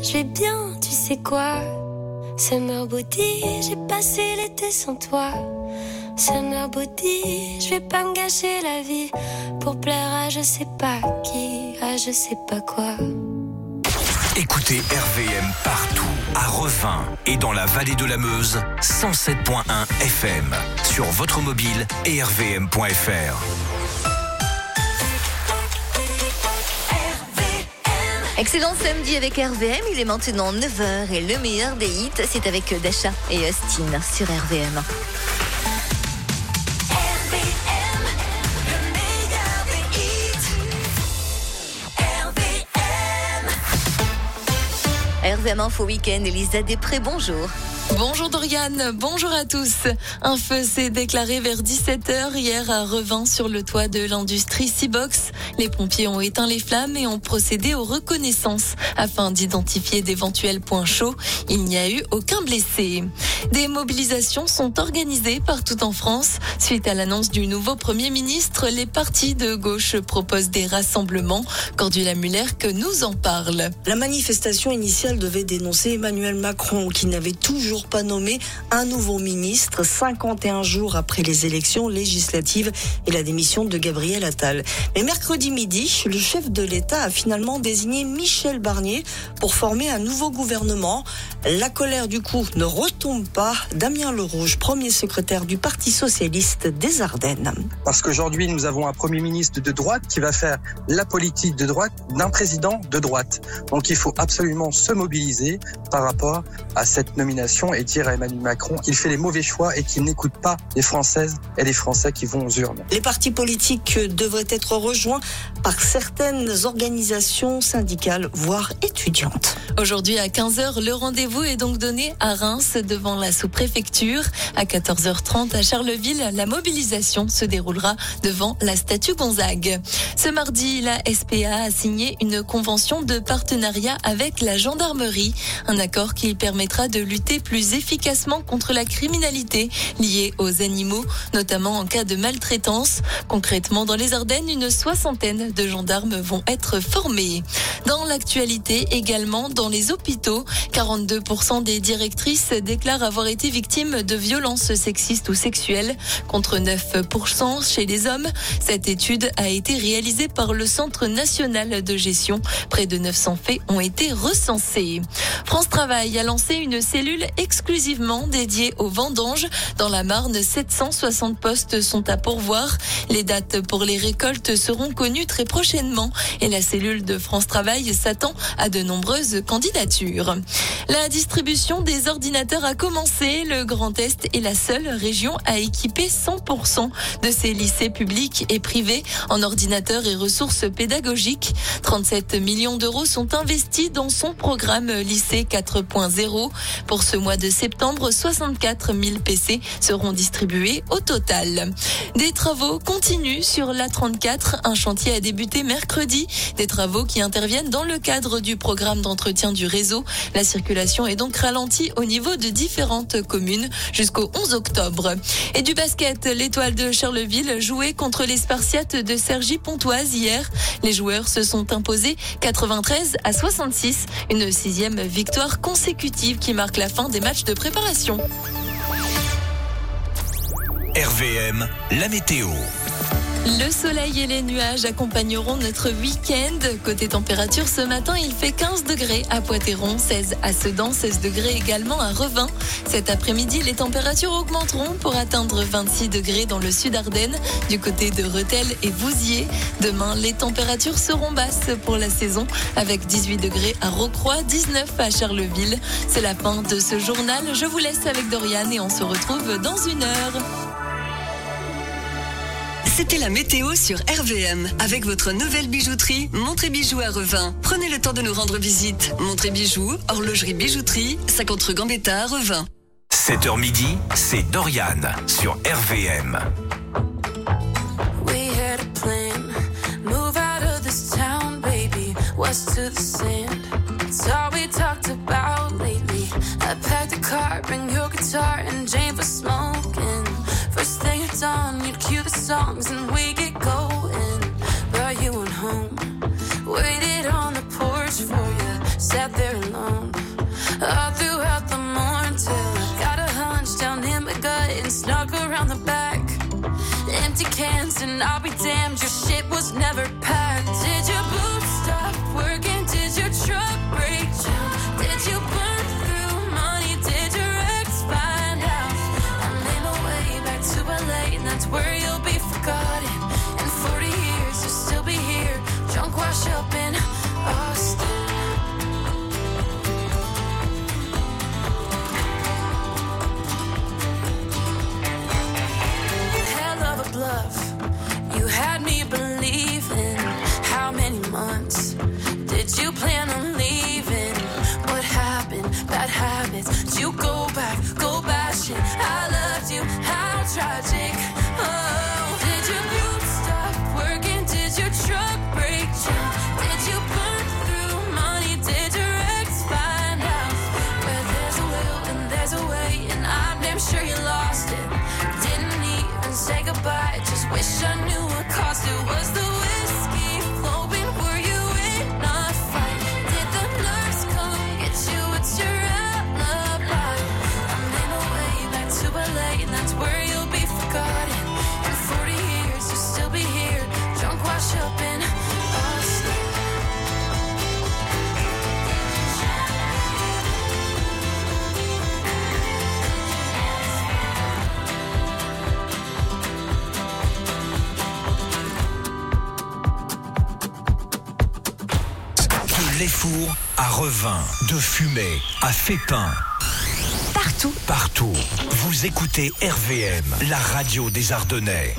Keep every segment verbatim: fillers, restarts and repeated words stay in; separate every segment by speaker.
Speaker 1: je vais bien, tu sais quoi. Summer body, j'ai passé l'été sans toi. Summer body, je vais pas me gâcher la vie pour plaire à je sais pas qui, à je sais pas quoi.
Speaker 2: Écoutez R V M partout, à Revin et dans la vallée de la Meuse, cent sept virgule un F M, sur votre mobile et r v m point f r.
Speaker 3: Excellent samedi avec R V M, il est maintenant neuf heures et le meilleur des hits, c'est avec Dasha et Austin sur R V M. R V M Info Week-end, Elisa Després, bonjour.
Speaker 4: Bonjour Doriane, bonjour à tous. Un feu s'est déclaré vers dix-sept heures hier à Revin sur le toit de l'industrie Seabox. Les pompiers ont éteint les flammes et ont procédé aux reconnaissances afin d'identifier d'éventuels points chauds. Il n'y a eu aucun blessé. Des mobilisations sont organisées partout en France. Suite à l'annonce du nouveau Premier ministre, les partis de gauche proposent des rassemblements. Cordula Muller que nous en parle.
Speaker 5: La manifestation initiale devait dénoncer Emmanuel Macron qui n'avait toujours pas nommé un nouveau ministre cinquante et un jours après les élections législatives et la démission de Gabriel Attal. Mais mercredi midi, le chef de l'État a finalement désigné Michel Barnier pour former un nouveau gouvernement. La colère du coup ne retombe pas. Damien Lerouge, premier secrétaire du Parti socialiste des Ardennes.
Speaker 6: Parce qu'aujourd'hui, nous avons un Premier ministre de droite qui va faire la politique de droite d'un président de droite. Donc il faut absolument se mobiliser par rapport à cette nomination et dire à Emmanuel Macron qu'il fait les mauvais choix et qu'il n'écoute pas les Françaises et les Français qui vont aux urnes.
Speaker 5: Les partis politiques devraient être rejoints par certaines organisations syndicales, voire étudiantes.
Speaker 4: Aujourd'hui à quinze heures, le rendez-vous est donc donné à Reims devant la sous-préfecture. À quatorze heures trente à Charleville, la mobilisation se déroulera devant la statue Gonzague. Ce mardi, la S P A a signé une convention de partenariat avec la gendarmerie. Un accord qui permettra de lutter plus efficacement contre la criminalité liée aux animaux, notamment en cas de maltraitance. Concrètement, dans les Ardennes, une soixantaine de gendarmes vont être formés. Dans l'actualité également, dans les hôpitaux, quarante-deux pour cent des directrices déclarent avoir été victimes de violences sexistes ou sexuelles, contre neuf pour cent chez les hommes. Cette étude a été réalisée par le Centre national de gestion. Près de neuf cents faits ont été recensés. France Travail a lancé une cellule exclusivement dédiée aux vendanges. Dans la Marne, sept cent soixante postes sont à pourvoir. Les dates pour les récoltes seront connues très prochainement et la cellule de France Travail s'attend à de nombreuses candidatures. La distribution des ordinateurs a commencé. Le Grand Est est la seule région à équiper cent pour cent de ses lycées publics et privés en ordinateurs et ressources pédagogiques. trente-sept millions d'euros sont investis dans son programme Lycée quatre point zéro. Pour ce mois de septembre, soixante-quatre mille P C seront distribués au total. Des travaux continuent sur l'A trente-quatre. Un chantier a débuté mercredi. Des travaux qui interviennent dans le cadre du programme d'entretien du réseau. La circulation est donc ralentie au niveau de différentes communes jusqu'au onze octobre. Et du basket, l'Étoile de Charleville jouait contre les Spartiates de Cergy-Pontoise hier. Les joueurs se sont imposés quatre-vingt-treize à soixante-six. Une sixième victoire consécutive qui marque la fin des matchs de préparation.
Speaker 2: R V M, la météo.
Speaker 4: Le soleil et les nuages accompagneront notre week-end. Côté température, ce matin, il fait quinze degrés à Poitéron, seize à Sedan, seize degrés également à Revin. Cet après-midi, les températures augmenteront pour atteindre vingt-six degrés dans le sud Ardennes, du côté de Rethel et Vouziers. Demain, les températures seront basses pour la saison, avec dix-huit degrés à Rocroi, dix-neuf à Charleville. C'est la fin de ce journal. Je vous laisse avec Doriane et on se retrouve dans une heure.
Speaker 7: C'était la météo sur R V M. Avec votre nouvelle bijouterie, Montré Bijoux à Revin. Prenez le temps de nous rendre visite. Montré Bijoux, horlogerie bijouterie, cinquante rue Gambetta à Revin.
Speaker 2: sept heures midi, c'est Doriane sur R V M.
Speaker 1: We had a plan, move out of this town, baby, west to the sand. It's all we talked about lately. I packed a car, bring your guitar, and Jane for smoking. First thing it's on, you'd cue the songs and we get going. Brought you on home, waited on the porch for you, sat there alone. and I'll be damned, your shit was never packed. Did your boots stop working? Did your truck break down? Did you burn through money? Did your ex find out? I made my way back to L A, and that's where you'll be forgotten. In forty years, you'll still be here, drunk, wash up in Austin. Bluff. You had me believing. How many months did you plan on leaving? What happened? Bad habits. Did you go back? Go bashing. I loved you. How tragic. Oh, did your boots stop working? Did your truck break down? Did you burn through money? Did your ex find out? Where there's a will and there's a way, and I'm damn sure you lost it. Didn't even say goodbye. Just wish I knew what caused it. Was the whiskey flowing? Were you in a fight? Did the nurse come get you? What's your alibi? I made my way back to L A, and that's where you'll be forgotten. In forty years, you'll still be here, drunk, wash up in Austin.
Speaker 2: Les fours à Revin, de Fumay à Fépin.
Speaker 3: Partout.
Speaker 2: Partout. Vous écoutez R V M, la radio des Ardennais.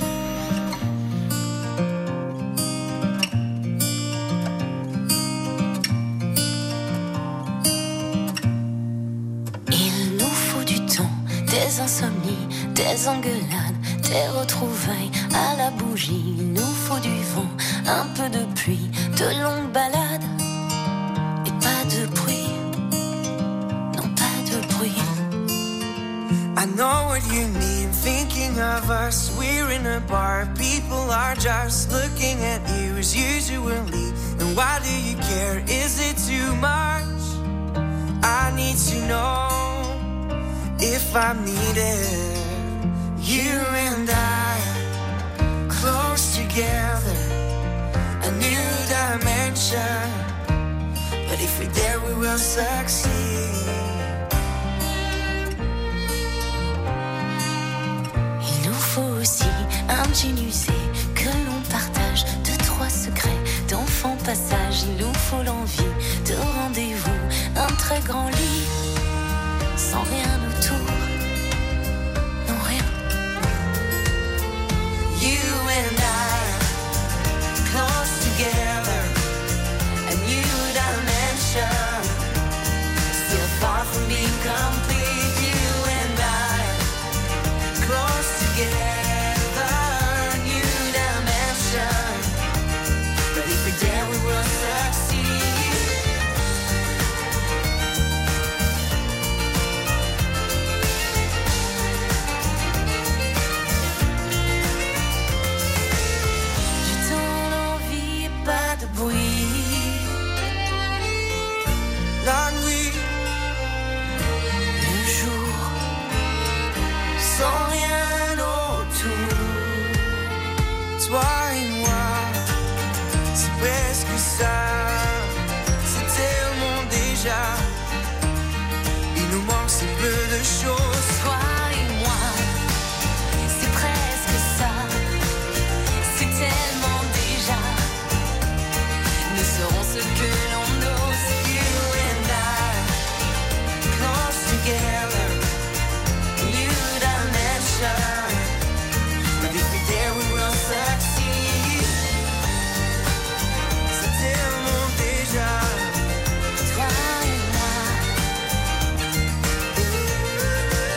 Speaker 1: Il nous faut du temps, des insomnies, des engueulades, des retrouvailles à la bougie. Il nous faut du vent, un peu de pluie, de longues balades. Pas de bruit, non pas de bruit.
Speaker 8: I know what you mean, thinking of us. We're in a bar, people are just looking at you as usually. And why do you care? Is it too much? I need to know if I'm needed. You and I, close together, a new dimension. But if we're there, we will succeed.
Speaker 1: Il nous faut aussi un jean usé que l'on partage, deux, trois secrets d'enfant passage. Il nous faut l'envie de rendez-vous, un très grand lit, sans rien autour, non rien. You and I, close together, a new dimension, still far from being complete. You and I, close together, new dimension. But if we're there, we will succeed. Du temps, l'envie et pas de bruit.
Speaker 8: La nuit,
Speaker 1: Le jour,
Speaker 8: sans rien autour. Toi et moi, c'est presque ça. C'est tellement déjà. Il nous manque si peu de choses.
Speaker 1: toi et moi, c'est presque ça. C'est tellement déjà. Nous serons ce que l'on ose.
Speaker 8: You and I, close together, new dimension. But if we're there, we will succeed. C'est tellement déjà.
Speaker 1: Toi et moi,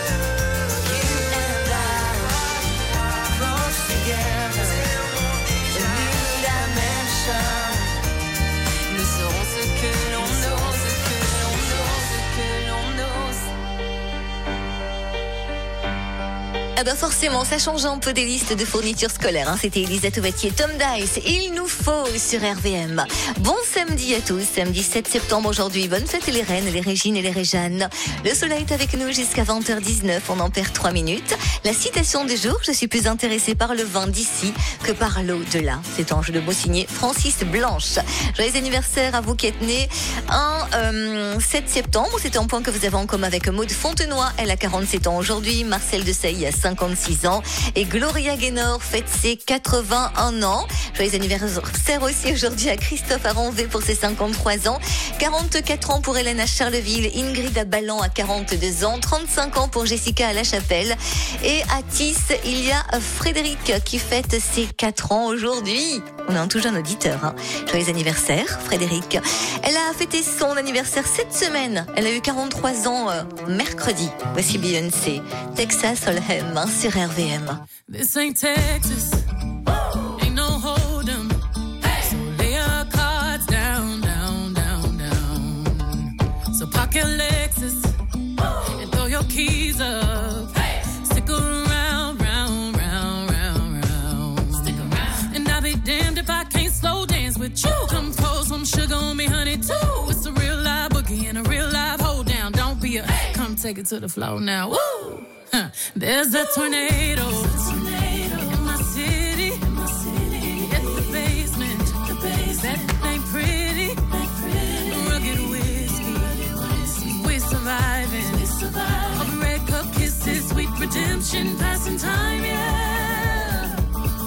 Speaker 3: Ah bah forcément, ça change un peu des listes de fournitures scolaires. Hein. C'était Elisa Tovati et Tom Dice. Il nous faut sur R V M. Bon samedi à tous, samedi sept septembre aujourd'hui. Bonne fête les reines, les Régines et les Réjeannes. Le soleil est avec nous jusqu'à vingt heures dix-neuf. On en perd trois minutes. La citation du jour, je suis plus intéressée par le vin d'ici que par l'au-delà. C'est un jeu de mots signé Francis Blanche. Joyeux anniversaire à vous qui êtes nés un euh, sept septembre. C'est un point que vous avez en commun avec Maud Fontenoy. Elle a quarante-sept ans aujourd'hui. Marcel de Sailly a cinquante-six ans. Et Gloria Gaynor fête ses quatre-vingt-un ans. Joyeux anniversaire aussi aujourd'hui à Christophe Aranvé pour ses cinquante-trois ans. quarante-quatre ans pour Hélène à Charleville. Ingrid à Ballan à quarante-deux ans. trente-cinq ans pour Jessica à La Chapelle. Et à Tis, il y a Frédéric qui fête ses quatre ans aujourd'hui. On a un tout jeune auditeur. Hein. Joyeux anniversaire, Frédéric. Elle a fêté son anniversaire cette semaine. Elle a eu quarante-trois ans euh, mercredi. Voici Beyoncé. Texas Hold'em hein, sur R V M.
Speaker 1: This ain't Texas. Ain't no hold'em. So lay your cards down, down, down, down. So park your Lexus and throw your keys up. Stick around, round, round, round, round. Stick around. And I'll be damned if I can't slow dance with you. Come pour some sugar on me, honey, too. It's a real live boogie and a real live hold down. Don't be a come take it to the floor now. Woo! Huh. There's a tornado. In my city. At the basement. That ain't pretty. Rugged whiskey. We're surviving. All the red cup kisses, sweet redemption, passing time, yeah.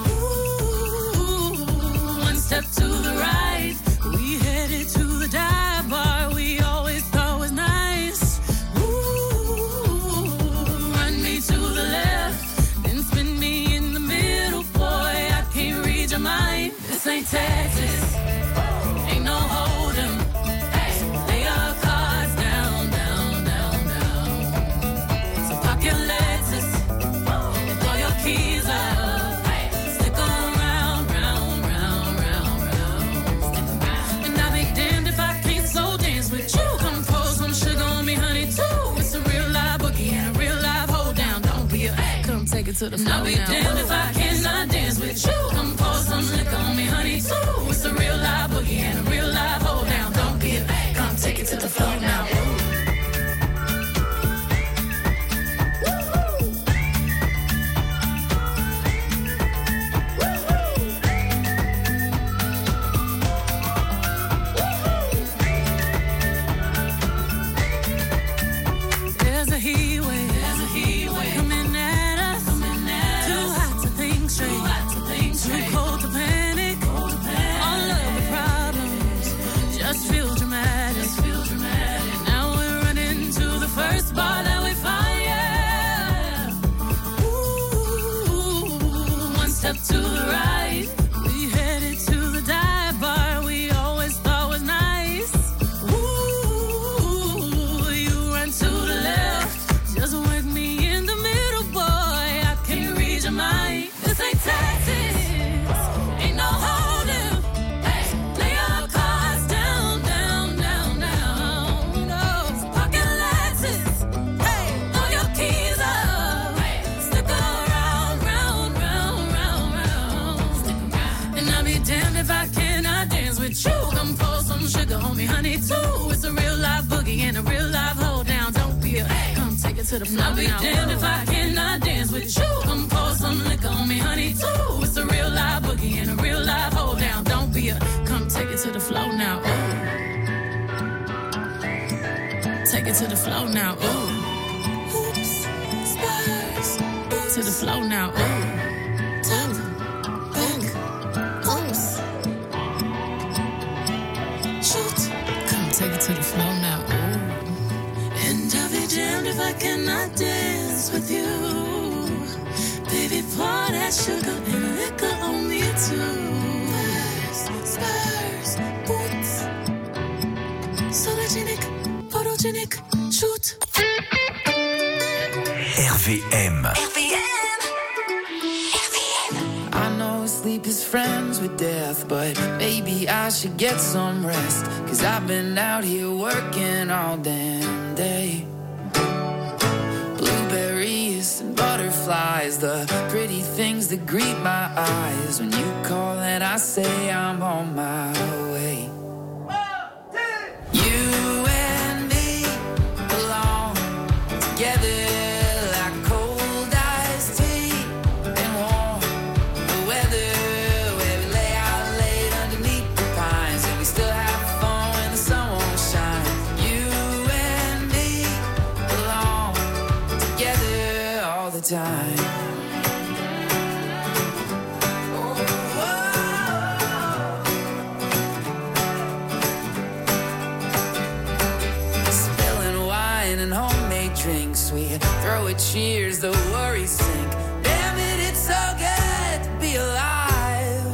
Speaker 1: Ooh, one step to the right, we headed to the dive bar we always thought was nice. Ooh, run me to the left, then spin me in the middle, boy, I can't read your mind. This ain't Texas, ain't no hold'em. Lay your cards down, down, down, down. So park your Lexus and throw your keys up. Stick around, round, round, round, round. And I'll be damned if I can't slow dance with you. Come pour some sugar on me, honey, too. It's a real live boogie and a real live hold down. Don't be a come take it to the floor. I'll be damned if I cannot dance with you. Come pour some liquor on me, honey, too. It's a real live boogie and a real live hold down. Don't be a come take it to the floor now. There's a heat wave, there's a heat wave coming at us, coming at too hot to think straight, too hot to think straight, too cold to panic, cold to panic. All of the problems just feel dramatic, just feel dramatic. Now we're running to the first bar that we find, yeah. Ooh, one step to the right, we headed to the dive bar we always thought was nice. Ooh, you run to the left, just wake me in the middle, boy, I can't read your mind. This ain't Texas, ain't no hold'em. Lay your cards down, down, down, down. No, pocket Lexus, hey, throw your keys up. Stick around, round, round, round, round. And I'll be damned if I cannot dance with you. Come pour some sugar on me, honey, too. It's a real live boogie and a real live hold down. Don't be a come take it to the floor. I'll be damned if I cannot dance with you. Come pour some liquor on me, honey, too. It's a real live boogie and a real live hold down. Don't be a come take it to the floor now. Ooh. Take it to the floor now. Ooh. Oops, spurs. To the floor now. Ooh. Tap, back, oops. Shoot. Come take it to the floor now. Ooh. And I'll be damned if I cannot dance with you. Baby, pour that sugar and liquor on me too. Spurs, spurs, boots. Sologenic, photogenic, shoot.
Speaker 2: R V M.
Speaker 3: R V M.
Speaker 9: I know sleep is friends with death, but maybe I should get some rest. Cause I've been out here working all damn day. Blueberries and butterflies butterflies, the pretty things that greet my eyes. When you call and I say I'm on my way. You and me belong together. Time. Spilling wine and homemade drinks, we throw a cheers, the worries sink. Damn it, it's so good to be alive.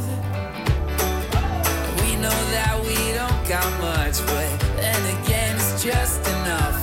Speaker 9: We know that we don't got much, but then again, it's just enough.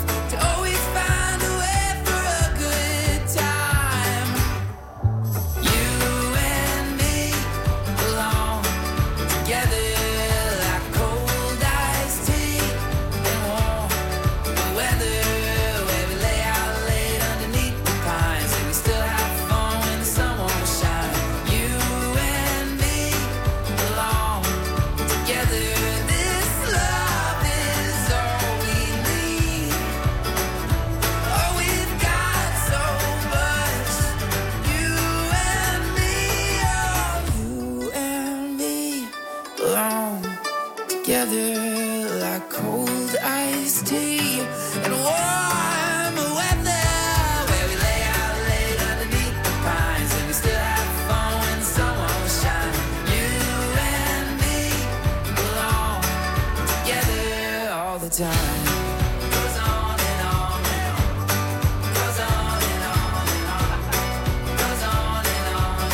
Speaker 9: Like cold iced tea and warm weather, where we lay out late underneath the pines and we still have fun when the sun won't shine. You and me belong together all the time. Goes on and on and on. Goes on and on and on. Goes on and on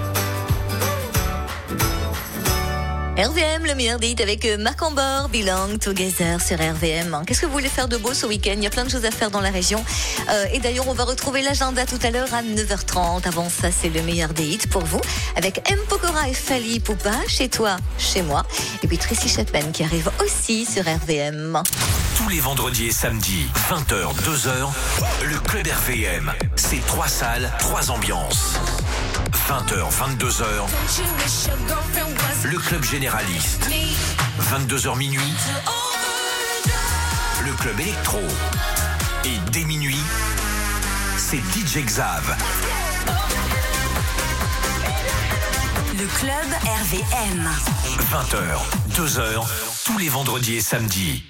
Speaker 9: and on.
Speaker 3: R V M, le meilleur date avec Marc Ambor, Belong Together sur R V M. Qu'est-ce que vous voulez faire de beau ce week-end? Il y a plein de choses à faire dans la région. Euh, et d'ailleurs, on va retrouver l'agenda tout à l'heure à neuf heures trente. Avant ça, c'est le meilleur date pour vous avec M. Pokora et Fally Ipupa, chez toi, chez moi. Et puis Tracy Chapman qui arrive aussi sur R V M.
Speaker 2: Tous les vendredis et samedis, vingt heures, deux heures, le Club R V M. C'est trois salles, trois ambiances. vingt heures, vingt-deux heures, le Club Généraliste. vingt-deux heures minuit, le Club Électro. Et dès minuit, c'est D J Xav.
Speaker 10: Le Club R V M.
Speaker 2: vingt heures, deux heures, tous les vendredis et samedis.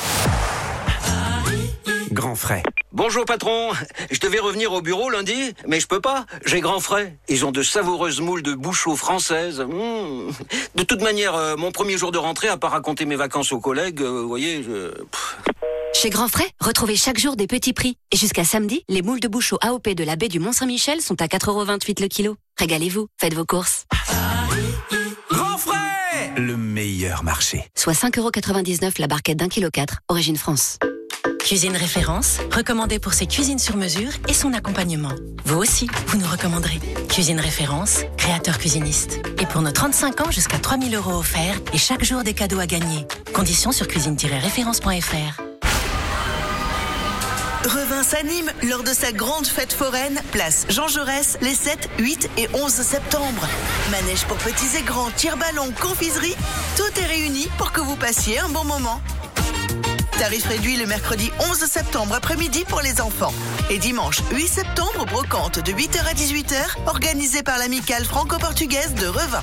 Speaker 11: Grand frais.
Speaker 12: Bonjour patron, je devais revenir au bureau lundi, mais je peux pas, j'ai grand frais. Ils ont de savoureuses moules de Bouchot françaises. Mmh. De toute manière, euh, mon premier jour de rentrée, à part raconter mes vacances aux collègues, euh, vous voyez, je... Pff.
Speaker 10: Chez Grand Frais, retrouvez chaque jour des petits prix. Et jusqu'à samedi, les moules de Bouchot A O P de la baie du Mont-Saint-Michel sont à quatre euros vingt-huit le kilo. Régalez-vous, faites vos courses.
Speaker 11: Grand frais, le meilleur marché.
Speaker 10: Soit cinq euros quatre-vingt-dix-neuf la barquette d'un kilo quatre, origine France.
Speaker 13: Cuisine Référence, recommandée pour ses cuisines sur mesure et son accompagnement. Vous aussi, vous nous recommanderez. Cuisine Référence, créateur cuisiniste. Et pour nos trente-cinq ans, jusqu'à trois mille euros offerts et chaque jour des cadeaux à gagner. Conditions sur cuisine tiret référence point f r.
Speaker 14: Revin s'anime lors de sa grande fête foraine, place Jean Jaurès, les sept, huit et onze septembre. Manège pour petits et grands, tire-ballon, confiserie, tout est réuni pour que vous passiez un bon moment. Tarif réduit le mercredi onze septembre après-midi pour les enfants. Et dimanche huit septembre, brocante de huit heures à dix-huit heures, organisée par l'amicale franco-portugaise de Revin.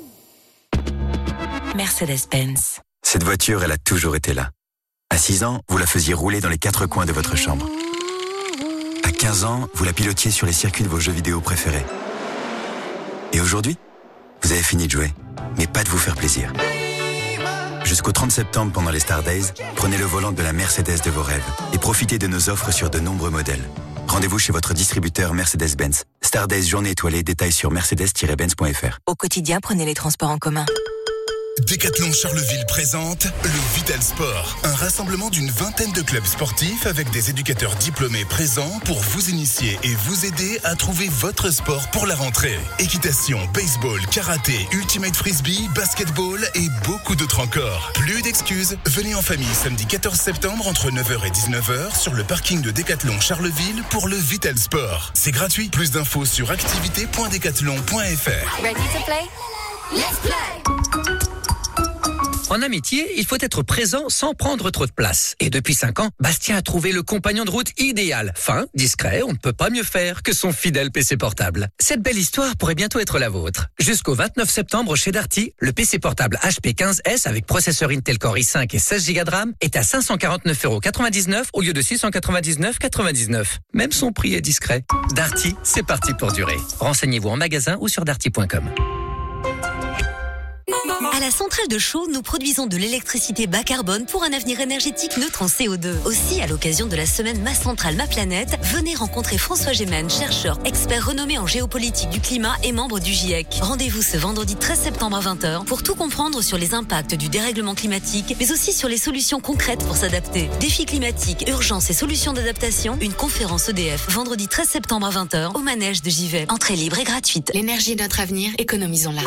Speaker 13: Mercedes-Benz.
Speaker 15: Cette voiture, elle a toujours été là. À six ans, vous la faisiez rouler dans les quatre coins de votre chambre. À quinze ans, vous la pilotiez sur les circuits de vos jeux vidéo préférés. Et aujourd'hui, vous avez fini de jouer, mais pas de vous faire plaisir. Jusqu'au trente septembre, pendant les Star Days, prenez le volant de la Mercedes de vos rêves et profitez de nos offres sur de nombreux modèles. Rendez-vous chez votre distributeur Mercedes-Benz. Star Days journée étoilée, détails sur mercedes tiret benz point f r.
Speaker 13: Au quotidien, prenez les transports en commun.
Speaker 16: Décathlon Charleville présente le Vital Sport, un rassemblement d'une vingtaine de clubs sportifs avec des éducateurs diplômés présents pour vous initier et vous aider à trouver votre sport pour la rentrée. Équitation, baseball, karaté, ultimate frisbee, basketball et beaucoup d'autres encore. Plus d'excuses, venez en famille samedi quatorze septembre entre neuf heures et dix-neuf heures sur le parking de Décathlon Charleville pour le Vital Sport. C'est gratuit. Plus d'infos sur activité point décathlon point f r.
Speaker 3: Ready to play? Let's play!
Speaker 17: En amitié, il faut être présent sans prendre trop de place. Et depuis cinq ans, Bastien a trouvé le compagnon de route idéal. Fin, discret, on ne peut pas mieux faire que son fidèle P C portable. Cette belle histoire pourrait bientôt être la vôtre. Jusqu'au vingt-neuf septembre chez Darty, le P C portable H P quinze S avec processeur Intel Core i cinq et seize giga de RAM est à cinq cent quarante-neuf euros quatre-vingt-dix-neuf au lieu de six cent quatre-vingt-dix-neuf euros quatre-vingt-dix-neuf. Même son prix est discret. Darty, c'est parti pour durer. Renseignez-vous en magasin ou sur darty point com.
Speaker 18: À la centrale de Chaux, nous produisons de l'électricité bas carbone pour un avenir énergétique neutre en C O deux. Aussi, à l'occasion de la semaine Ma Centrale, Ma Planète, venez rencontrer François Gémen, chercheur, expert renommé en géopolitique du climat et membre du GIEC. Rendez-vous ce vendredi treize septembre à vingt heures pour tout comprendre sur les impacts du dérèglement climatique, mais aussi sur les solutions concrètes pour s'adapter. Défis climatiques, urgences et solutions d'adaptation, une conférence E D F, vendredi treize septembre à vingt heures au manège de Givet. Entrée libre et gratuite.
Speaker 19: L'énergie est notre avenir, économisons-la.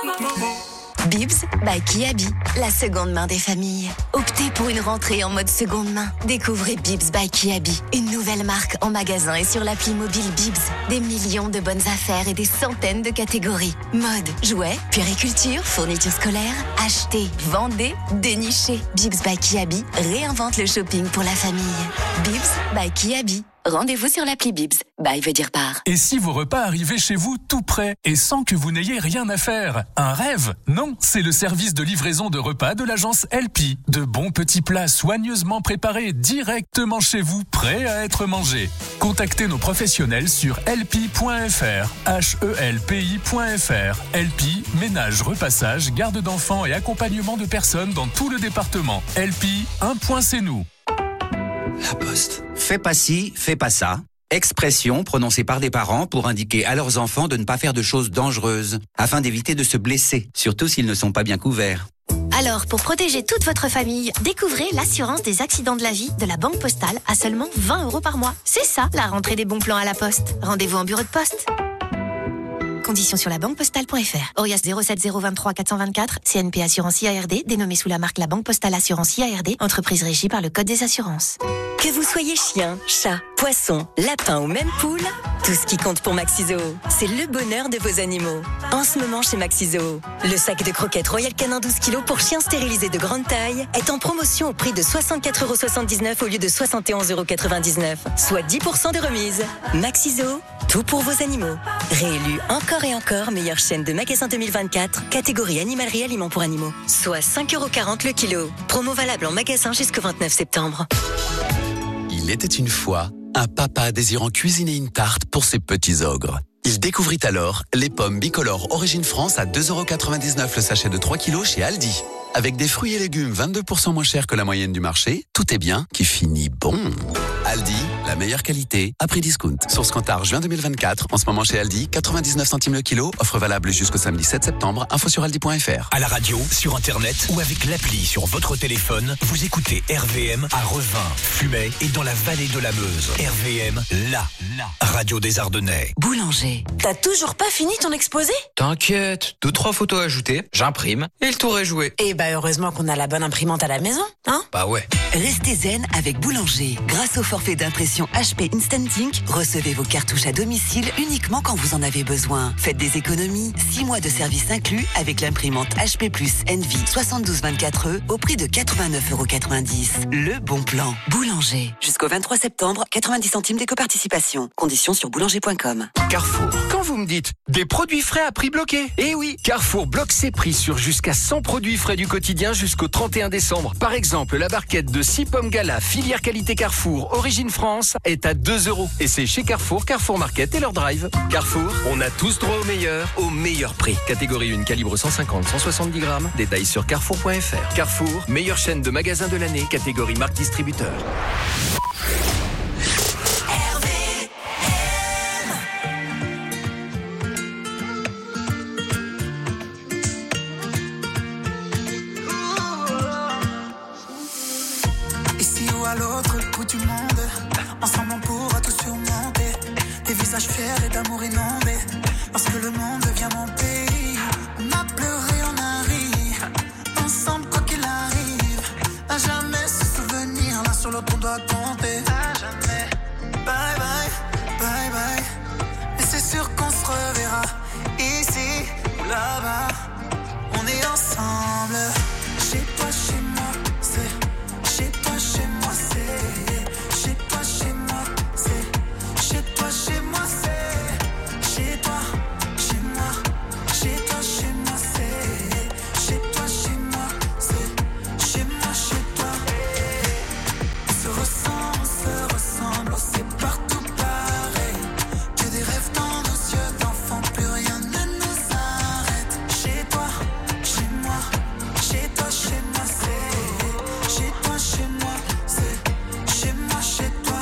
Speaker 3: Bibs by Kiabi, la seconde main des familles. Optez pour une rentrée en mode seconde main. Découvrez Bibs by Kiabi, une nouvelle marque en magasin et sur l'appli mobile Bibs. Des millions de bonnes affaires et des centaines de catégories. Mode, jouets, puériculture, fournitures scolaires. Achetez, vendez, dénichez. Bibs by Kiabi réinvente le shopping pour la famille. Bibs by Kiabi. Rendez-vous sur l'appli Bibs. Bye veut dire par.
Speaker 20: Et si vos repas arrivaient chez vous tout prêts et sans que vous n'ayez rien à faire? Un rêve? Non, c'est le service de livraison de repas de l'agence L P. De bons petits plats soigneusement préparés directement chez vous, prêts à être mangés. Contactez nos professionnels sur L P point F R, H E L P I point F R. L P, ménage, repassage, garde d'enfants et accompagnement de personnes dans tout le département. L P, un point c'est nous.
Speaker 11: La Poste. Fais pas ci, fais pas ça. Expression prononcée par des parents pour indiquer à leurs enfants de ne pas faire de choses dangereuses, afin d'éviter de se blesser, surtout s'ils ne sont pas bien couverts.
Speaker 21: Alors, pour protéger toute votre famille, découvrez l'assurance des accidents de la vie de la Banque Postale à seulement vingt euros par mois. C'est ça, la rentrée des bons plans à la Poste. Rendez-vous en bureau de poste. Conditions sur la banque postale point f r. Orias zéro sept zéro vingt-trois quatre cent vingt-quatre, C N P Assurance I A R D, dénommé sous la marque La Banque Postale Assurance I A R D, entreprise régie par le Code des assurances.
Speaker 22: Que vous soyez chien, chat, poisson, lapin ou même poule, tout ce qui compte pour Maxiso, c'est le bonheur de vos animaux. En ce moment chez Maxiso, le sac de croquettes Royal Canin douze kilos pour chiens stérilisés de grande taille est en promotion au prix de soixante-quatre euros soixante-dix-neuf au lieu de soixante et onze euros quatre-vingt-dix-neuf, soit dix pour cent de remise. Maxiso, tout pour vos animaux. Réélu encore et encore meilleure chaîne de magasins deux mille vingt-quatre, catégorie animalerie et aliments pour animaux. Soit cinq euros quarante le kilo. Promo valable en magasin jusqu'au vingt-neuf septembre.
Speaker 23: Il était une fois un papa désirant cuisiner une tarte pour ses petits ogres. Il découvrit alors les pommes bicolores Origine France à deux euros quatre-vingt-dix-neuf le sachet de trois kilos chez Aldi. Avec des fruits et légumes vingt-deux pour cent moins chers que la moyenne du marché, tout est bien qui finit bon. Aldi, la meilleure qualité à prix discount. Source Cantar juin deux mille vingt-quatre, en ce moment chez Aldi, quatre-vingt-dix-neuf centimes le kilo, offre valable jusqu'au samedi sept septembre, info sur aldi point f r.
Speaker 2: À la radio, sur internet ou avec l'appli sur votre téléphone, vous écoutez R V M à Revin, Fumay et dans la vallée de la Meuse. R V M, la, la radio des Ardennais.
Speaker 24: Boulanger. T'as toujours pas fini ton exposé?
Speaker 25: T'inquiète, deux trois photos ajoutées, j'imprime et le tour est joué.
Speaker 24: Eh bah heureusement qu'on a la bonne imprimante à la maison, hein?
Speaker 25: Bah ouais.
Speaker 24: Restez zen avec Boulanger. Grâce au forfait d'impression H P Instant Ink, recevez vos cartouches à domicile uniquement quand vous en avez besoin. Faites des économies, six mois de service inclus avec l'imprimante H P plus Envy soixante-douze vingt-quatre E au prix de quatre-vingt-neuf euros quatre-vingt-dix. Le bon plan. Boulanger. Jusqu'au vingt-trois septembre, quatre-vingt-dix centimes d'éco-participation. Conditions sur boulanger point com.
Speaker 26: Carrefour. Quand vous me dites des produits frais à prix bloqué, eh oui, Carrefour bloque ses prix sur jusqu'à cent produits frais du quotidien jusqu'au trente et un décembre. Par exemple, la barquette de six pommes Gala, filière qualité Carrefour, origine France, est à deux euros. Et c'est chez Carrefour, Carrefour Market et leur drive. Carrefour, on a tous droit au meilleur, au meilleur prix. Catégorie un, calibre cent cinquante à cent soixante-dix grammes. Détails sur carrefour point f r. Carrefour, meilleure chaîne de magasins de l'année, catégorie marque distributeur.
Speaker 1: l'autre bout du monde. Ensemble on pourra tout surmonter. Des visages fiers et d'amour inondés. Parce que le monde devient mon pays. On a pleuré, on a ri. Ensemble quoi qu'il arrive. À jamais se souvenir. L'un sur l'autre on doit compter. À jamais. Bye bye, bye bye. Mais c'est sûr qu'on se reverra. Ici ou là-bas. On est ensemble. Chez toi, chez moi, c'est. Chez toi, chez moi, c'est. Chez toi, chez moi, c'est. Chez toi, chez moi, c'est. Chez toi, chez moi. Chez toi, chez moi, c'est. Chez toi, chez moi, c'est. Chez moi, chez toi. On se ressent, on se ressemble, c'est partout pareil. Que des rêves dans nos yeux d'enfants, plus rien ne nous arrête. Chez toi, chez moi, chez toi, chez moi, c'est. Chez toi, chez moi, c'est. Chez moi, chez toi.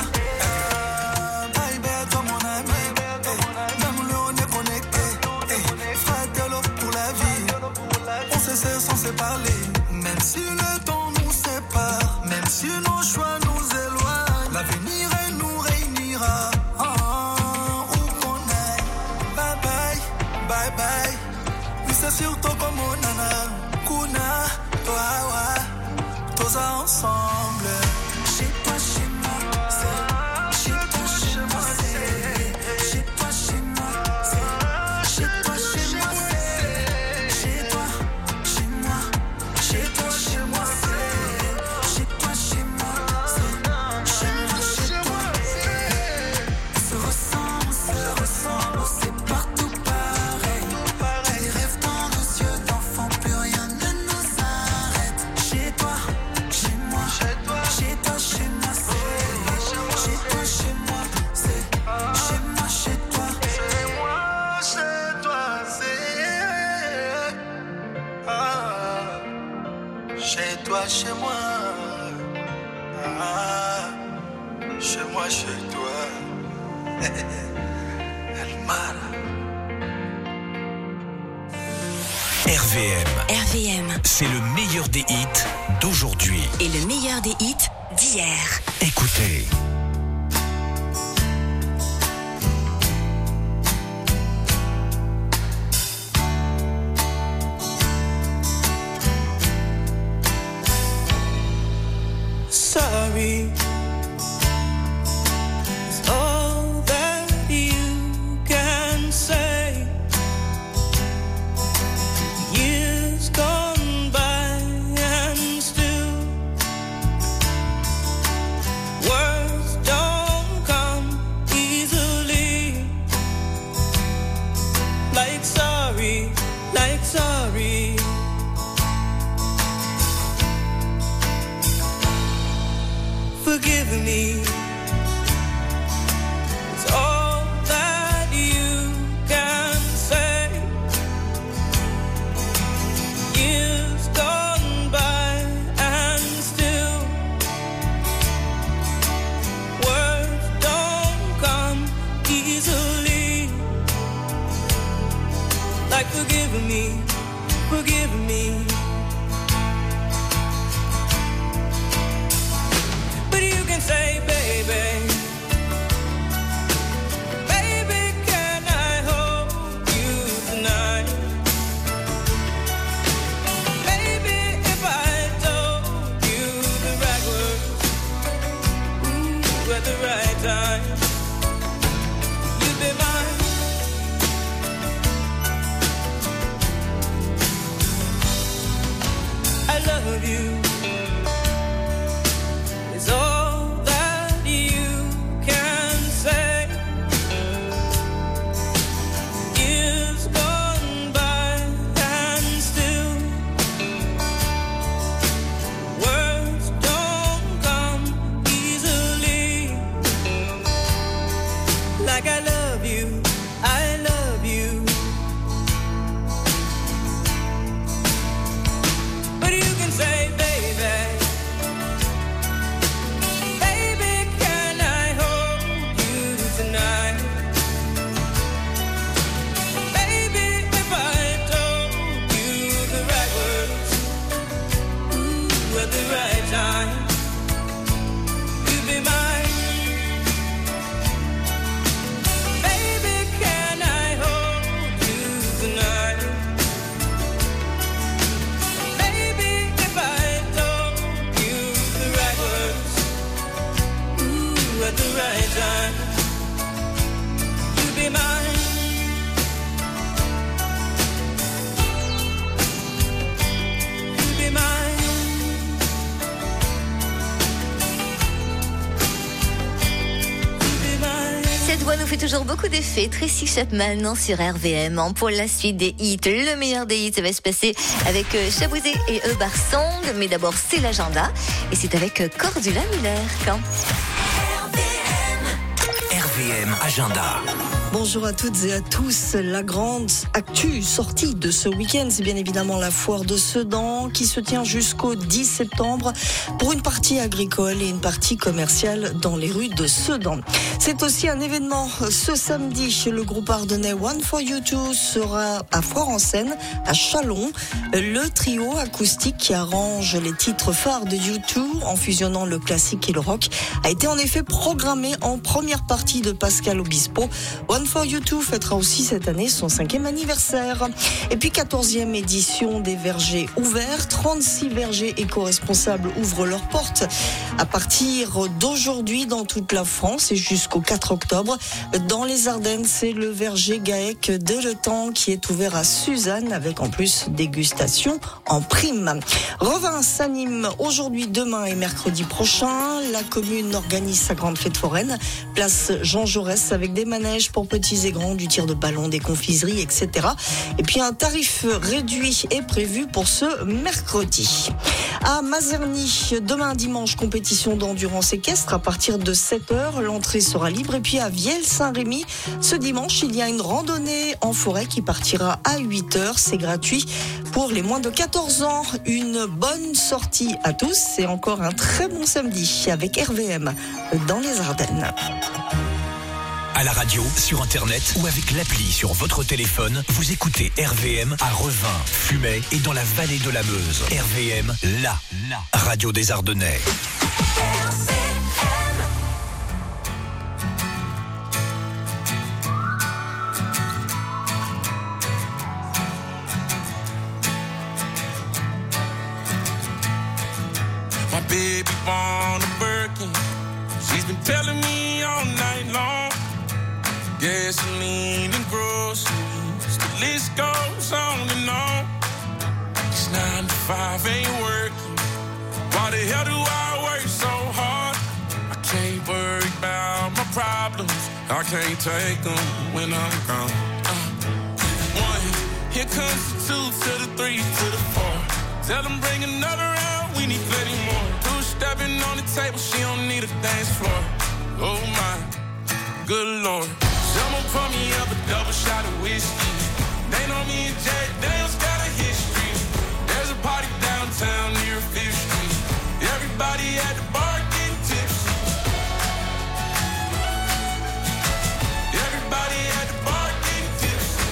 Speaker 1: Baby, toi mon ami, même le on est connecté. Fratello pour la vie, on se sait sans se parler. Même si le temps nous sépare, même si nos choix nous éloignent, l'avenir elle nous réunira. Oh, oh, où qu'on aille, bye bye, bye bye. Oui c'est sur toi comme mon nana, kuna, toi, ouais, tous ensemble. Chez toi, chez moi, c'est. Chez toi, chez moi, c'est. Chez toi, chez moi, c'est. Chez toi, chez moi, c'est. Chez toi, chez moi. Chez toi, chez moi, c'est. Chez toi, chez moi, c'est. Chez moi, chez toi. On se ressent, on se ressemble, c'est partout pareil. Des rêves dans nos yeux d'enfants, plus rien ne nous arrête. Chez toi, chez moi, chez toi, chez moi, c'est. Chez toi, chez moi, c'est. Chez moi, chez toi. Chez moi, chez toi, c'est. Ah. Chez toi, chez moi. Ah. Chez moi, chez toi. El Mar.
Speaker 2: R V M,
Speaker 18: R V M.
Speaker 2: c'est le meilleur des hits d'aujourd'hui.
Speaker 18: Et le meilleur des hits d'hier.
Speaker 2: Écoutez.
Speaker 1: Sorry is all that you can say. Years gone by and still words don't come easily. Like sorry, like sorry. Forgive me. It's all that you can say. Years gone by and still words don't come easily. Like forgive me, forgive me. Say, baby, baby, can I hold you tonight? Maybe if I told you the right words, ooh, at the right time, you'd be mine. I love you. It's all
Speaker 3: voix nous fait toujours beaucoup d'effets. Tracy Chapman sur R V M. Pour la suite des hits, le meilleur des hits, ça va se passer avec Chabouzé et Ebar Song. Mais d'abord, c'est l'agenda. Et c'est avec Cordula Muller. Quand
Speaker 2: R V M Agenda.
Speaker 4: Bonjour à toutes et à tous. La grande actu sortie de ce week-end, c'est bien évidemment la foire de Sedan qui se tient jusqu'au dix septembre pour une partie agricole et une partie commerciale dans les rues de Sedan. C'est aussi un événement ce samedi. Le groupe ardennais One for You Two sera à Foire-en-Seine, à Châlons. Le trio acoustique qui arrange les titres phares de U deux en fusionnant le classique et le rock a été en effet programmé en première partie de Pascal Obispo. One for You Two fêtera aussi cette année son cinquième anniversaire. Et puis quatorzième édition des vergers ouverts. trente-six vergers éco-responsables ouvrent leurs portes à partir d'aujourd'hui dans toute la France et jusqu'au quatre octobre. Dans les Ardennes, c'est le verger GAEC de Le Temps qui est ouvert à Suzanne avec en plus dégustation en prime. Revin s'anime aujourd'hui, demain et mercredi prochain. La commune organise sa grande fête foraine. Place Jean Jaurès avec des manèges pour petits et grands, du tir de ballon, des confiseries, et cetera. Et puis un tarif réduit est prévu pour ce mercredi. À Mazerny, demain dimanche, compétition d'endurance équestre à partir de sept heures. L'entrée sera libre. Et puis à Vielle-Saint-Rémy, ce dimanche, il y a une randonnée en forêt qui partira à huit heures. C'est gratuit pour les moins de quatorze ans. Une bonne sortie à tous. C'est encore un très bon samedi avec R V M dans les Ardennes.
Speaker 2: À la radio, sur Internet ou avec l'appli sur votre téléphone, vous écoutez R V M à Revin, Fumay et dans la vallée de la Meuse. R V M, la, la radio des Ardennais.
Speaker 5: My baby born a Birkin. She's been telling me all night long. Gasoline and groceries, the list goes on and on. It's nine to five, ain't working. Why the hell do I work so hard? I can't worry about my problems. I can't take them when I'm gone. Uh, one, here comes the two to the three to the four. Tell them bring another round, we need plenty more. Two stepping on the table, she don't need a dance floor. Oh my, good Lord. Someone pour me up a double shot of whiskey. They know me and Jack Daniels got a history. There's a party downtown near Fifth Street. Everybody at the bar getting tipsy. Everybody at the bar getting tipsy.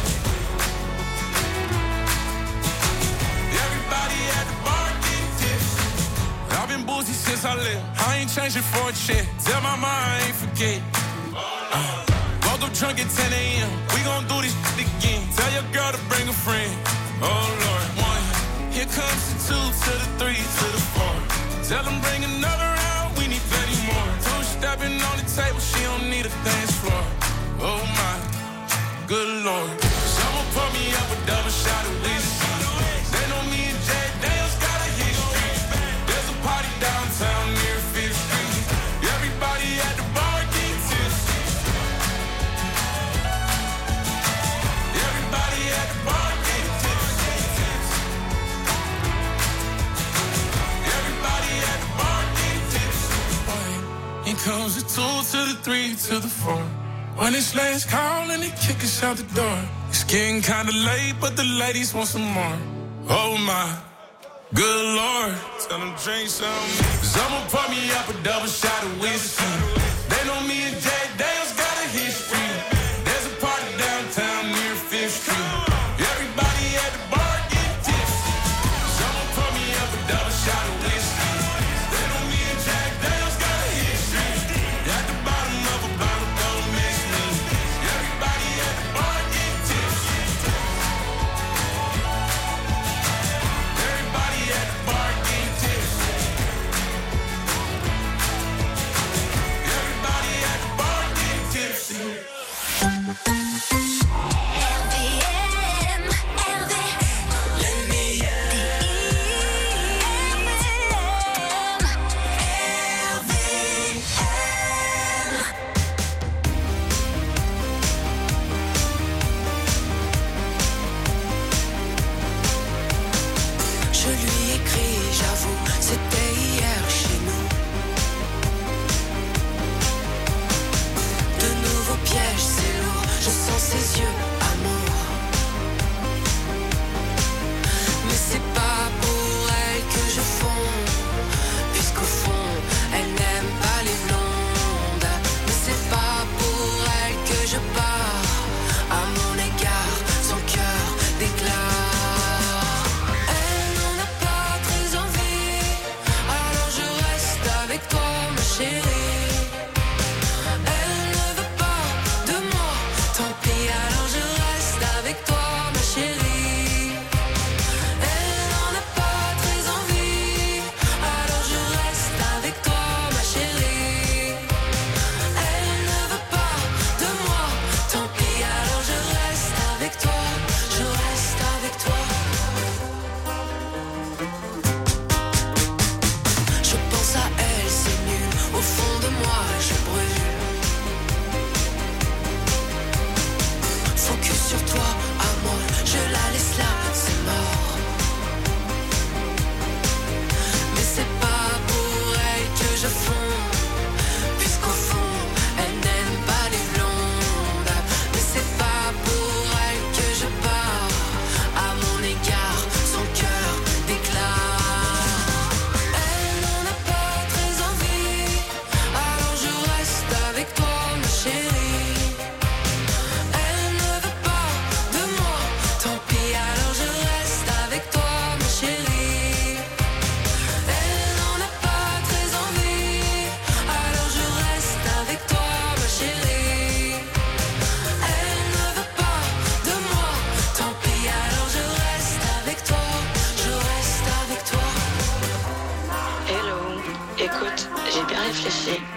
Speaker 5: Everybody at the bar getting tipsy. I've been boozy since I left. I ain't changing for a check. Tell my mom I ain't forget. Uh. Go drunk at ten a.m. We gon' do this shit again. Tell your girl to bring a friend. Oh Lord, one. Here comes the two to the three to the four. Tell them bring another round. We need plenty more. Two stepping on the table. She don't need a dance floor. Oh my, good Lord. Someone pour me up a double shot of whiskey. They know me and Jack Daniels got a history. There's a party downtown near Fifth Street. Everybody at the bar. Here comes the two to the three to the four. When it's last call and they kick us out the door. It's getting kinda late, but the ladies want some more. Oh my, good Lord. Tell them drink some. Someone pour me up a double shot of whiskey. They know me and Jack Daniels got a history. There's a party downtown near Fifth Street. Everybody at the bar getting tipsy. Someone pour me up a double shot of whiskey. They know me and Jack Daniels got a history. At the bottom of a bottle, don't miss me. Everybody at the bar getting tipsy. Everybody at the bar getting tipsy. Everybody at the bar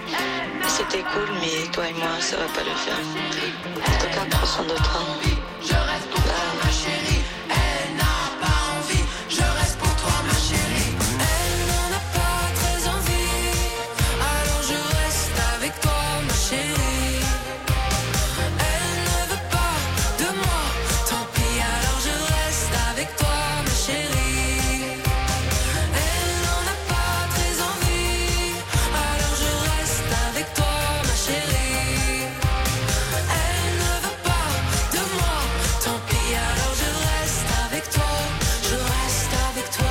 Speaker 6: C'était cool, mais toi et moi, ça va pas le faire. En tout cas, prends soin de toi.
Speaker 1: Je reste pour toi, ma chérie. Elle n'a pas envie. Je reste pour toi, ma chérie. Elle n'en a pas très envie. Alors je reste avec toi, ma chérie. Elle ne veut pas de moi. Tant pis, alors je reste avec toi, ma chérie. Elle n'en a pas très envie. Alors je reste avec toi, ma chérie. Elle ne veut pas de moi. Tant pis, alors je reste avec toi. Je reste avec toi.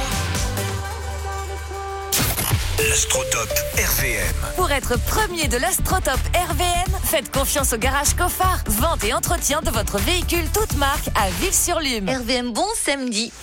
Speaker 2: L'Astrotop R V M.
Speaker 7: Pour être premier de l'Astrotop R V M, faites confiance au garage Coffard. Vente et entretien de votre véhicule toute marque à Vives-sur-Lume.
Speaker 3: R V M, bon samedi.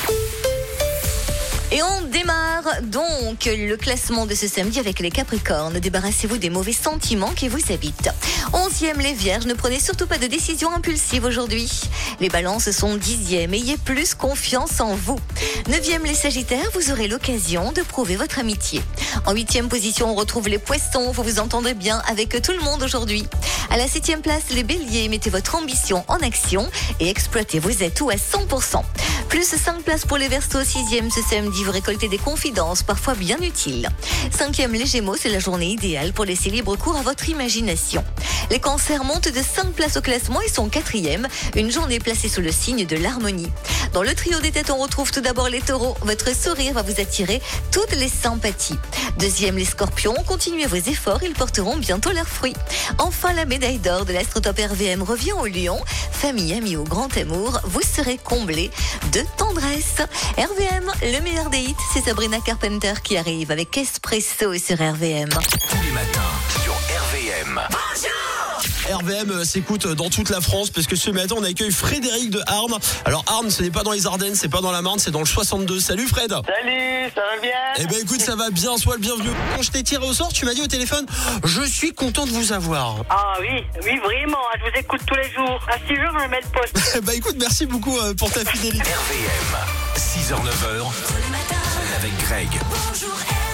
Speaker 3: Et on démarre donc le classement de ce samedi avec les Capricornes. Débarrassez-vous des mauvais sentiments qui vous habitent. Onzième, les Vierges, ne prenez surtout pas de décisions impulsives aujourd'hui. Les Balances sont dixième, ayez plus confiance en vous. Neuvième, les Sagittaires, vous aurez l'occasion de prouver votre amitié. En huitième position, on retrouve les Poissons, vous vous entendrez bien avec tout le monde aujourd'hui. À la septième place, les Béliers, mettez votre ambition en action et exploitez vos atouts à cent pour cent. Plus cinq places pour les Verseaux, sixième ce samedi, vous récoltez des confidences parfois bien utiles. Cinquième, les Gémeaux, c'est la journée idéale pour laisser libre cours à votre imagination. Les Cancers montent de cinq places au classement et sont quatrième, une journée placée sous le signe de l'harmonie. Dans le trio des têtes, on retrouve tout d'abord les Taureaux, votre sourire va vous attirer toutes les sympathies. Deuxième, les Scorpions, continuez vos efforts, ils porteront bientôt leurs fruits. Enfin, la médaille d'or de l'Astrotop R V M revient au Lion. Famille, amis ou grand amour, vous serez comblés de tendresse. R V M, le meilleur des hits, c'est Sabrina Carpenter qui arrive avec Espresso sur R V M.
Speaker 2: Tous les matins sur R V M.
Speaker 8: R V M s'écoute dans toute la France parce que ce matin on accueille Frédéric de Arnes. Alors Arnes, ce n'est pas dans les Ardennes, c'est pas dans la Marne, c'est dans le soixante-deux. Salut Fred.
Speaker 9: Salut, ça va bien?
Speaker 8: Eh ben écoute, ça va bien, sois le bienvenu. Quand je t'ai tiré au sort, tu m'as dit au téléphone, je suis content de vous avoir.
Speaker 9: Ah oui, oui vraiment, je vous écoute tous les jours. À six heures, je mets le poste.
Speaker 8: Bah écoute, merci beaucoup pour ta fidélité.
Speaker 2: R V M, six heures neuf heures avec Greg.
Speaker 3: Bonjour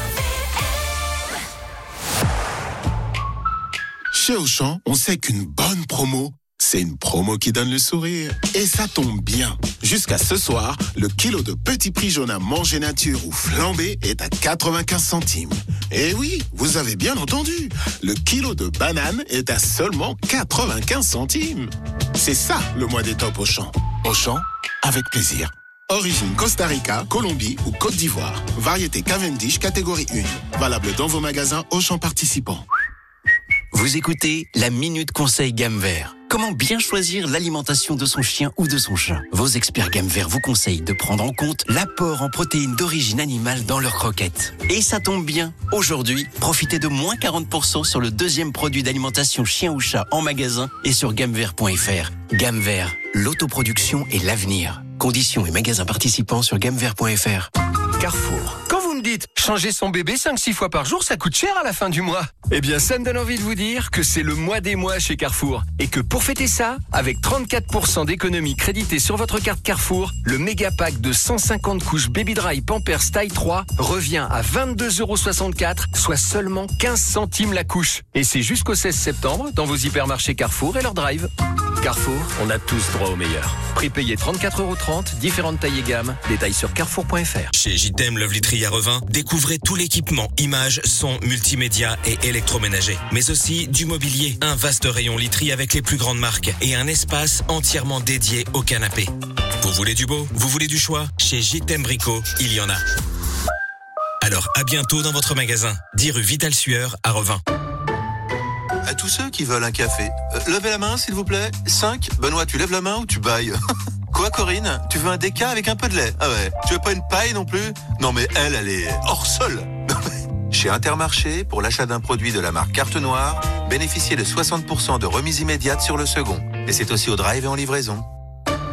Speaker 10: Chez Auchan, on sait qu'une bonne promo, c'est une promo qui donne le sourire. Et ça tombe bien. Jusqu'à ce soir, le kilo de petit prix jaune à manger nature ou flambé est à quatre-vingt-quinze centimes. Et oui, vous avez bien entendu. Le kilo de banane est à seulement quatre-vingt-quinze centimes. C'est ça, le mois des tops Auchan. Auchan, avec plaisir. Origine Costa Rica, Colombie ou Côte d'Ivoire. Variété Cavendish, catégorie un. Valable dans vos magasins Auchan participants.
Speaker 12: Vous écoutez la Minute Conseil Gamme Vert. Comment bien choisir l'alimentation de son chien ou de son chat? Vos experts Gamme Vert vous conseillent de prendre en compte l'apport en protéines d'origine animale dans leurs croquettes. Et ça tombe bien, aujourd'hui, profitez de moins quarante pour cent sur le deuxième produit d'alimentation chien ou chat en magasin et sur gamme vert point f r. Gamme Vert, l'autoproduction et l'avenir. Conditions et magasins participants sur gamme vert point f r.
Speaker 26: Carrefour. Quand vous me dites changer son bébé cinq six fois par jour, ça coûte cher à la fin du mois. Eh bien, ça me donne envie de vous dire que c'est le mois des mois chez Carrefour. Et que pour fêter ça, avec trente-quatre pour cent d'économie créditée sur votre carte Carrefour, le méga pack de cent cinquante couches Baby Dry Pampers taille trois revient à vingt-deux euros soixante-quatre, soit seulement quinze centimes la couche. Et c'est jusqu'au seize septembre dans vos hypermarchés Carrefour et leur drive. Carrefour, on a tous droit au meilleur. Prix payé trente-quatre euros trente, différentes tailles et gammes. Détails sur carrefour point f r.
Speaker 27: Chez J T M Love Literie à Revin, découvrez tout l'équipement, images, son, multimédia et électroménager. Mais aussi du mobilier, un vaste rayon literie avec les plus grandes marques et un espace entièrement dédié au canapé. Vous voulez du beau? Vous voulez du choix? Chez J T M Brico, il y en a. Alors à bientôt dans votre magasin, dix rue Vital Sueur à Revin.
Speaker 28: À tous ceux qui veulent un café, euh, levez la main s'il vous plaît. cinq. Benoît, tu lèves la main ou tu bailles? Quoi Corinne? Tu veux un déca avec un peu de lait? Ah ouais. Tu veux pas une paille non plus? Non mais elle, elle est hors sol. Chez Intermarché, pour l'achat d'un produit de la marque Carte Noire, bénéficiez de soixante pour cent de remise immédiate sur le second. Et c'est aussi au drive et en livraison.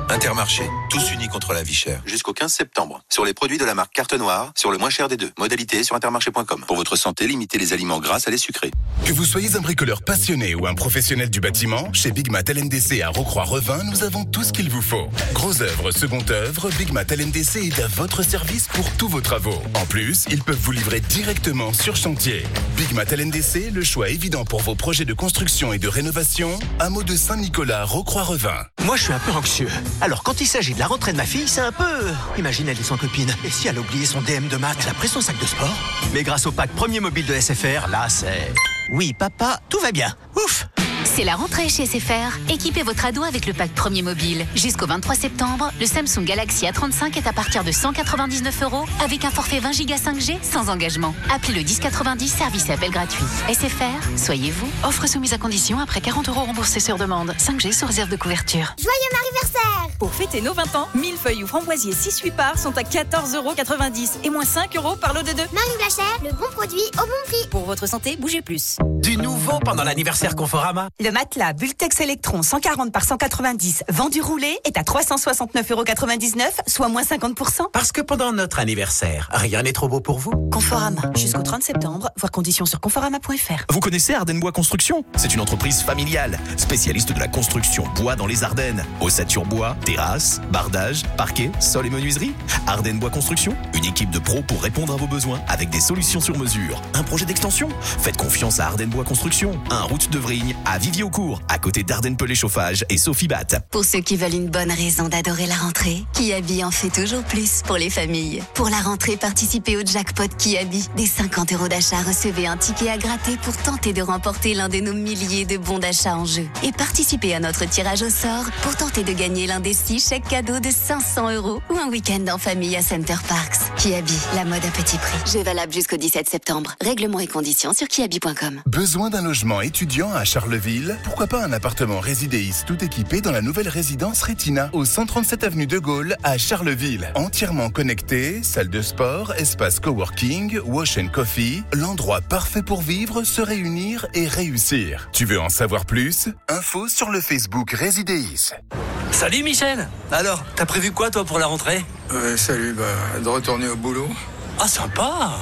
Speaker 27: Intermarché, tous unis contre la vie chère.
Speaker 28: Jusqu'au quinze septembre. Sur les produits de la marque Carte Noire, sur le moins cher des deux. Modalité sur intermarché point com. Pour votre santé, limitez les aliments gras à les sucrés.
Speaker 11: Que vous soyez un bricoleur passionné ou un professionnel du bâtiment, chez Bigmat L N D C à Rocroi-Revin, nous avons tout ce qu'il vous faut. Gros œuvre, second œuvre, Bigmat L N D C est à votre service pour tous vos travaux. En plus, ils peuvent vous livrer directement sur chantier. Bigmat L N D C, le choix évident pour vos projets de construction et de rénovation. Hameau de Saint-Nicolas, Rocroi-Revin.
Speaker 13: Moi, je suis un peu anxieux. Alors, quand il s'agit de la rentrée de ma fille, c'est un peu... Imagine, elle est sans copine. Et si elle a oublié son D M de maths, elle a pris son sac de sport. Mais grâce au pack premier mobile de S F R, là, c'est... Oui, papa, tout va bien. Ouf!
Speaker 14: C'est la rentrée chez S F R. Équipez votre ado avec le pack premier mobile. Jusqu'au vingt-trois septembre, le Samsung Galaxy A trente-cinq est à partir de cent quatre-vingt-dix-neuf euros avec un forfait vingt giga cinq G sans engagement. Appelez le dix quatre-vingt-dix, service et appel gratuit. S F R, soyez vous. Offre soumise à condition après quarante euros remboursés sur demande. cinq G sous réserve de couverture.
Speaker 15: Joyeux anniversaire!
Speaker 16: Pour fêter nos vingt ans, millefeuilles ou framboisiers six huit parts sont à quatorze euros quatre-vingt-dix et moins cinq euros par lot de deux.
Speaker 15: Marie Blachère, le bon produit au bon prix.
Speaker 16: Pour votre santé, bougez plus.
Speaker 13: Du nouveau pendant l'anniversaire Conforama.
Speaker 16: Le matelas Bultex Electron cent quarante par cent quatre-vingt-dix vendu roulé est à trois cent soixante-neuf euros quatre-vingt-dix-neuf, soit moins cinquante pour cent.
Speaker 13: Parce que pendant notre anniversaire, rien n'est trop beau pour vous.
Speaker 16: Conforama, jusqu'au trente septembre, voir conditions sur conforama point f r.
Speaker 17: Vous connaissez Ardennes Bois Construction? C'est une entreprise familiale, spécialiste de la construction bois dans les Ardennes. Ossature bois, terrasse, bardage, parquet, sol et menuiserie. Ardennes Bois Construction, une équipe de pros pour répondre à vos besoins avec des solutions sur mesure. Un projet d'extension? Faites confiance à Ardennes Bois Construction, un route de Vrigne à Vivier-au-Court, à côté d'Ardennes Pelé Chauffage et Sophie Batt.
Speaker 22: Pour ceux qui veulent une bonne raison d'adorer la rentrée, Kiabi en fait toujours plus pour les familles. Pour la rentrée, participez au jackpot Kiabi. Des cinquante euros d'achat, recevez un ticket à gratter pour tenter de remporter l'un de nos milliers de bons d'achat en jeu. Et participez à notre tirage au sort pour tenter de gagner l'un des six chèques cadeaux de cinq cents euros ou un week-end en famille à Center Parks. Kiabi, la mode à petit prix. Jeu valable jusqu'au dix-sept septembre. Règlements et conditions sur kiabi point com.
Speaker 11: Besoin d'un logement étudiant à Charleville? Pourquoi pas un appartement Résidéis tout équipé dans la nouvelle résidence Retina au cent trente-sept avenue de Gaulle à Charleville. Entièrement connecté, salle de sport, espace coworking, wash and coffee, l'endroit parfait pour vivre, se réunir et réussir. Tu veux en savoir plus? Info sur le Facebook Résidéis.
Speaker 19: Salut Michel. Alors, t'as prévu quoi toi pour la rentrée?
Speaker 20: Euh, salut, bah, de retourner au boulot.
Speaker 19: Ah, sympa.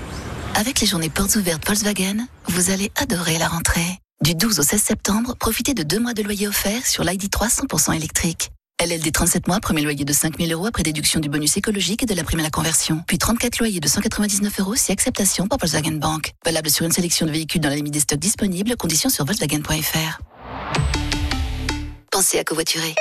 Speaker 22: Avec les journées portes ouvertes Volkswagen, vous allez adorer la rentrée. Du douze au seize septembre, profitez de deux mois de loyer offert sur l'I D trois cent pour cent électrique. L L D trente-sept mois, premier loyer de cinq mille euros après déduction du bonus écologique et de la prime à la conversion. Puis trente-quatre loyers de cent quatre-vingt-dix-neuf euros si acceptation par Volkswagen Bank. Valable sur une sélection de véhicules dans la limite des stocks disponibles. Conditions sur volkswagen point f r. Pensez à covoiturer.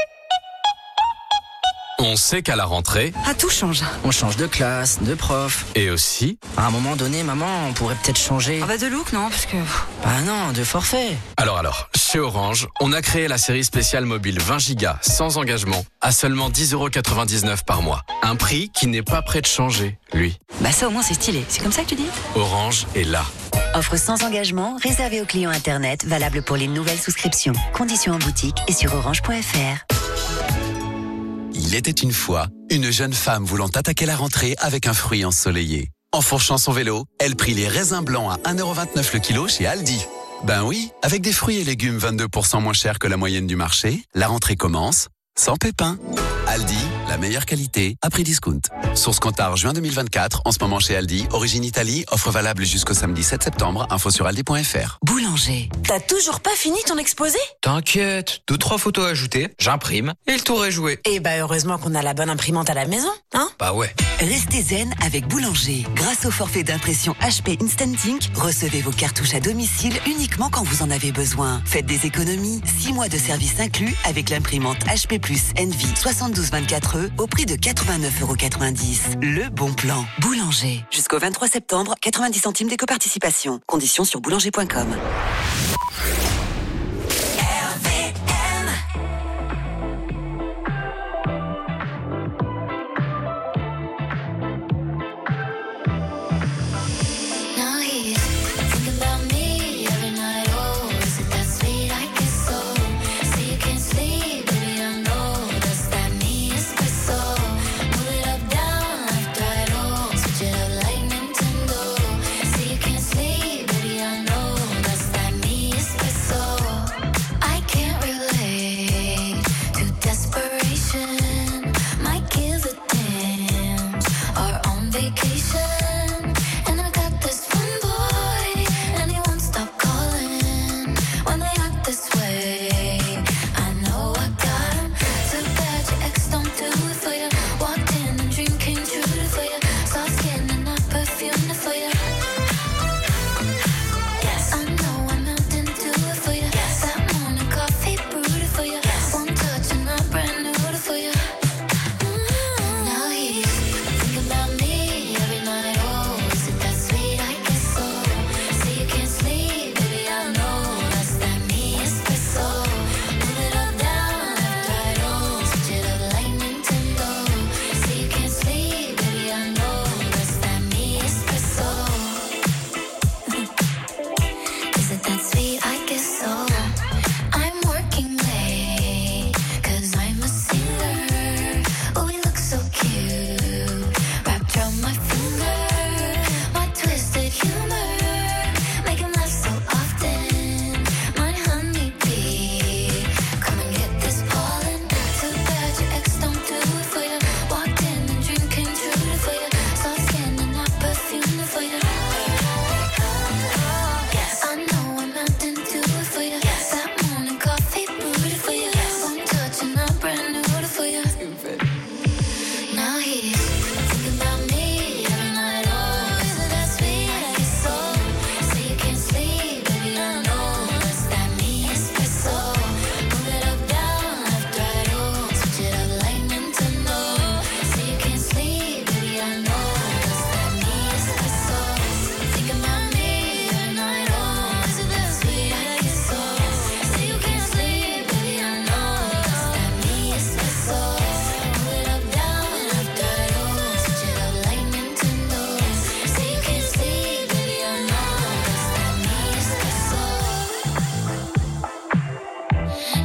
Speaker 29: On sait qu'à la rentrée...
Speaker 30: Ah, tout change. On change de classe, de prof.
Speaker 29: Et aussi...
Speaker 30: À un moment donné, maman, on pourrait peut-être changer...
Speaker 16: Ah bah de look, non, parce que...
Speaker 30: Bah non, de forfait.
Speaker 29: Alors alors, chez Orange, on a créé la série spéciale mobile vingt gigas, sans engagement, à seulement dix euros quatre-vingt-dix-neuf par mois. Un prix qui n'est pas prêt de changer, lui.
Speaker 30: Bah ça au moins c'est stylé, c'est comme ça que tu dis?
Speaker 29: Orange est là.
Speaker 22: Offre sans engagement, réservée aux clients Internet, valable pour les nouvelles souscriptions. Conditions en boutique et sur orange point f r.
Speaker 23: Il était une fois une jeune femme voulant attaquer la rentrée avec un fruit ensoleillé. En fourchant son vélo, elle prit les raisins blancs à un euro vingt-neuf le kilo chez Aldi. Ben oui, avec des fruits et légumes vingt-deux pour cent moins chers que la moyenne du marché, la rentrée commence sans pépins. Aldi, la meilleure qualité à prix discount. Source comptable juin deux mille vingt-quatre, en ce moment chez Aldi, origine Italie, offre valable jusqu'au samedi sept septembre, info sur aldi point f r.
Speaker 22: Boulanger.
Speaker 16: T'as toujours pas fini ton exposé?
Speaker 25: T'inquiète, deux, trois photos ajoutées, j'imprime et le tour est joué.
Speaker 16: Eh bah heureusement qu'on a la bonne imprimante à la maison, hein?
Speaker 25: Bah ouais.
Speaker 24: Restez zen avec Boulanger. Grâce au forfait d'impression H P Instant Ink, recevez vos cartouches à domicile uniquement quand vous en avez besoin. Faites des économies, six mois de service inclus avec l'imprimante H P plus Envy soixante-douze vingt-quatre E au prix de quatre-vingt-neuf euros quatre-vingt-dix. Le bon plan. Boulanger. Jusqu'au vingt-trois septembre, quatre-vingt-dix centimes d'éco-participation. Conditions sur boulanger point com.
Speaker 31: Sleep, baby, I know that's that me.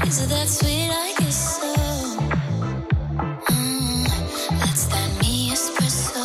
Speaker 1: Is it that sweet? I guess so. Mm, that's that me espresso.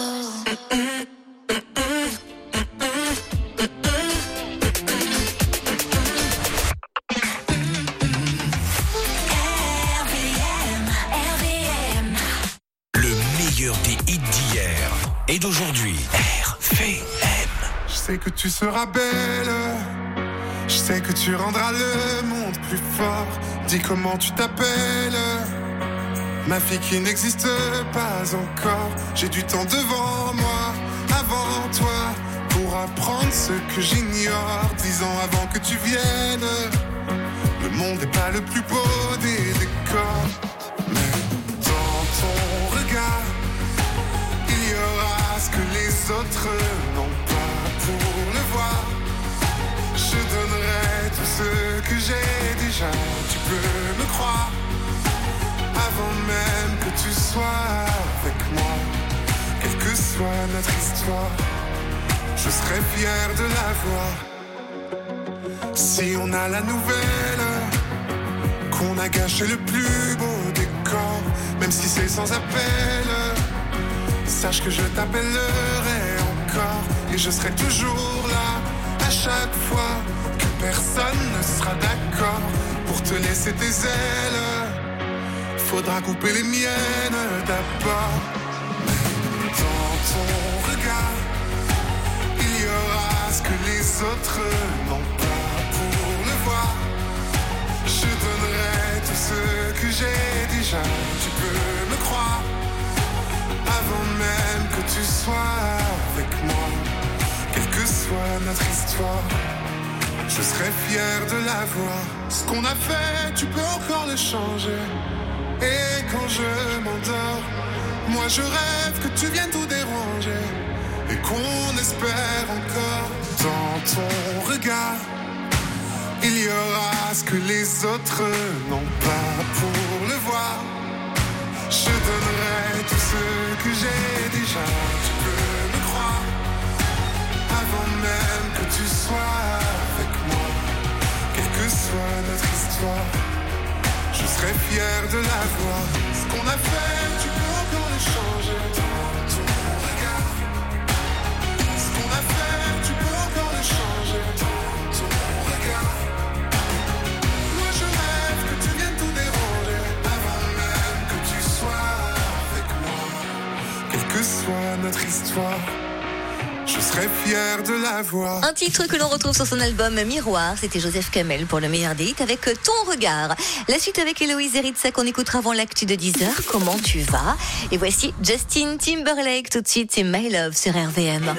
Speaker 17: Des hits d'hier et d'aujourd'hui. R V M.
Speaker 2: Je sais que tu seras belle, je sais que tu rendras le monde plus fort. Dis comment tu t'appelles, ma fille qui n'existe pas encore. J'ai du temps devant moi, avant toi, pour apprendre ce que j'ignore. Dix ans avant que tu viennes, le monde n'est pas le plus beau des décors. Mais dans ton regard, il y aura ce que les autres n'ont pas. Pour le voir, je donnerai tout ce que j'ai déjà. Tu peux me croire, avant même que tu sois avec moi. Quelle que soit notre histoire, je serai fier de la voir. Si on a la nouvelle qu'on a gâché le plus beau décor, même si c'est sans appel, sache que je t'appellerai encore. Et je serai toujours là, à chaque fois que personne ne sera d'accord. Pour te laisser tes ailes, faudra couper les miennes d'abord. Dans ton regard, il y aura ce que les autres n'ont pas. Pour le voir, je donnerai tout ce que j'ai déjà. Tu peux me croire, avant même que tu sois avec moi. Quelle que soit notre histoire, je serai fier de la voir. Ce qu'on a fait, tu peux encore le changer. Et quand je m'endors, moi je rêve que tu viennes tout déranger. Et qu'on espère encore. Dans ton regard, il y aura ce que les autres n'ont pas. Pour le voir, je donnerai tout ce que j'ai déjà. Tu peux me croire, avant même que tu sois avec moi. Quelle que soit notre histoire, je serai fier de la voir. Ce qu'on a fait, tu peux encore le changer. Dans ton regard, ce qu'on a fait, tu peux encore le changer. Dans ton regard, moi je rêve que tu viennes tout déranger. Avant même que tu sois avec moi. Quelle que soit notre histoire, je serais fier de la voir.
Speaker 3: Un titre que l'on retrouve sur son album Miroir, c'était Joseph Kamel pour le meilleur des hits avec Ton Regard. La suite avec Héloïse Eritza qu'on écoutera avant l'actu de dix heures. Comment tu vas? Et voici Justin Timberlake tout de suite, c'est My Love sur R V M.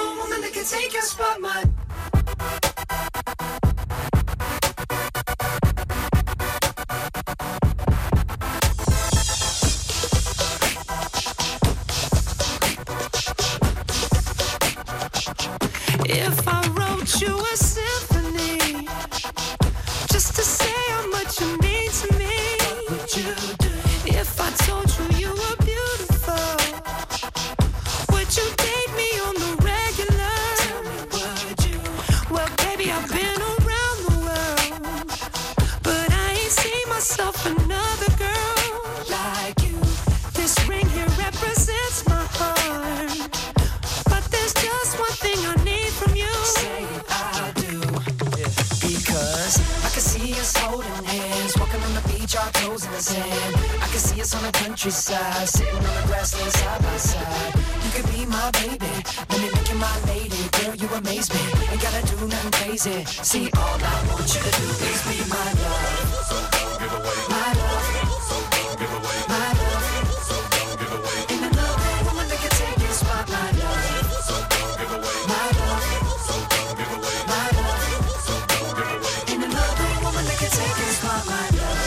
Speaker 4: If I wrote you a symphony, just to say how much you mean to me, what would you do? If I told you you were beautiful, would you date me on the regular? Tell me, would you? Well, baby, I've been around the world, but I ain't seen myself another girl like you. This ring here represents my heart, but there's just one thing I need from you. Say I do, yeah. Because I can see us holding hands, walking on the beach, our toes in the sand. I can see us on the countryside, sitting on the grassland side by side. You could be my baby, let me make you my lady. Girl, you amaze me, ain't gotta do nothing crazy. See, all I want you to do is be my love. So don't give away my love. So don't give away my love. So don't give away. Ain't another woman that can take your spot, my love. So don't give away my love. So don't give away my love. So don't give away. Ain't another woman that can take your spot, my love.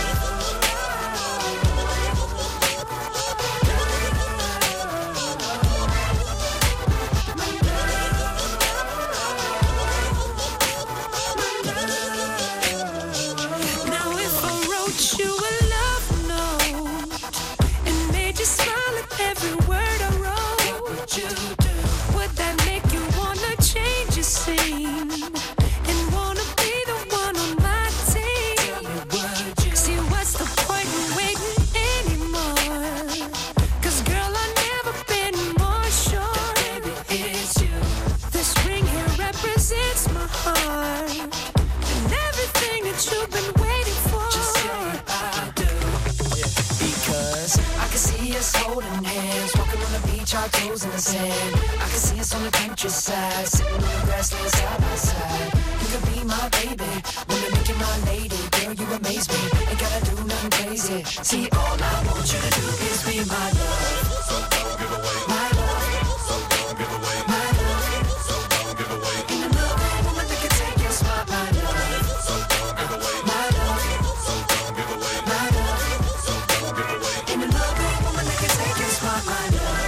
Speaker 4: us holding hands, walking on the beach, our toes in the sand. I can see us on the countryside, sitting on the grassland side by side. You could be my baby, wanna make you my lady. Girl, you amaze me, ain't gotta do nothing crazy. See, all I want you to do is be my love. So don't give away my love. So don't give away my love. So don't give away. Ain't another woman that can take your spot, my love. So don't give away my love. So don't give away my love. So don't give away. Ain't another woman that can take your spot, my love.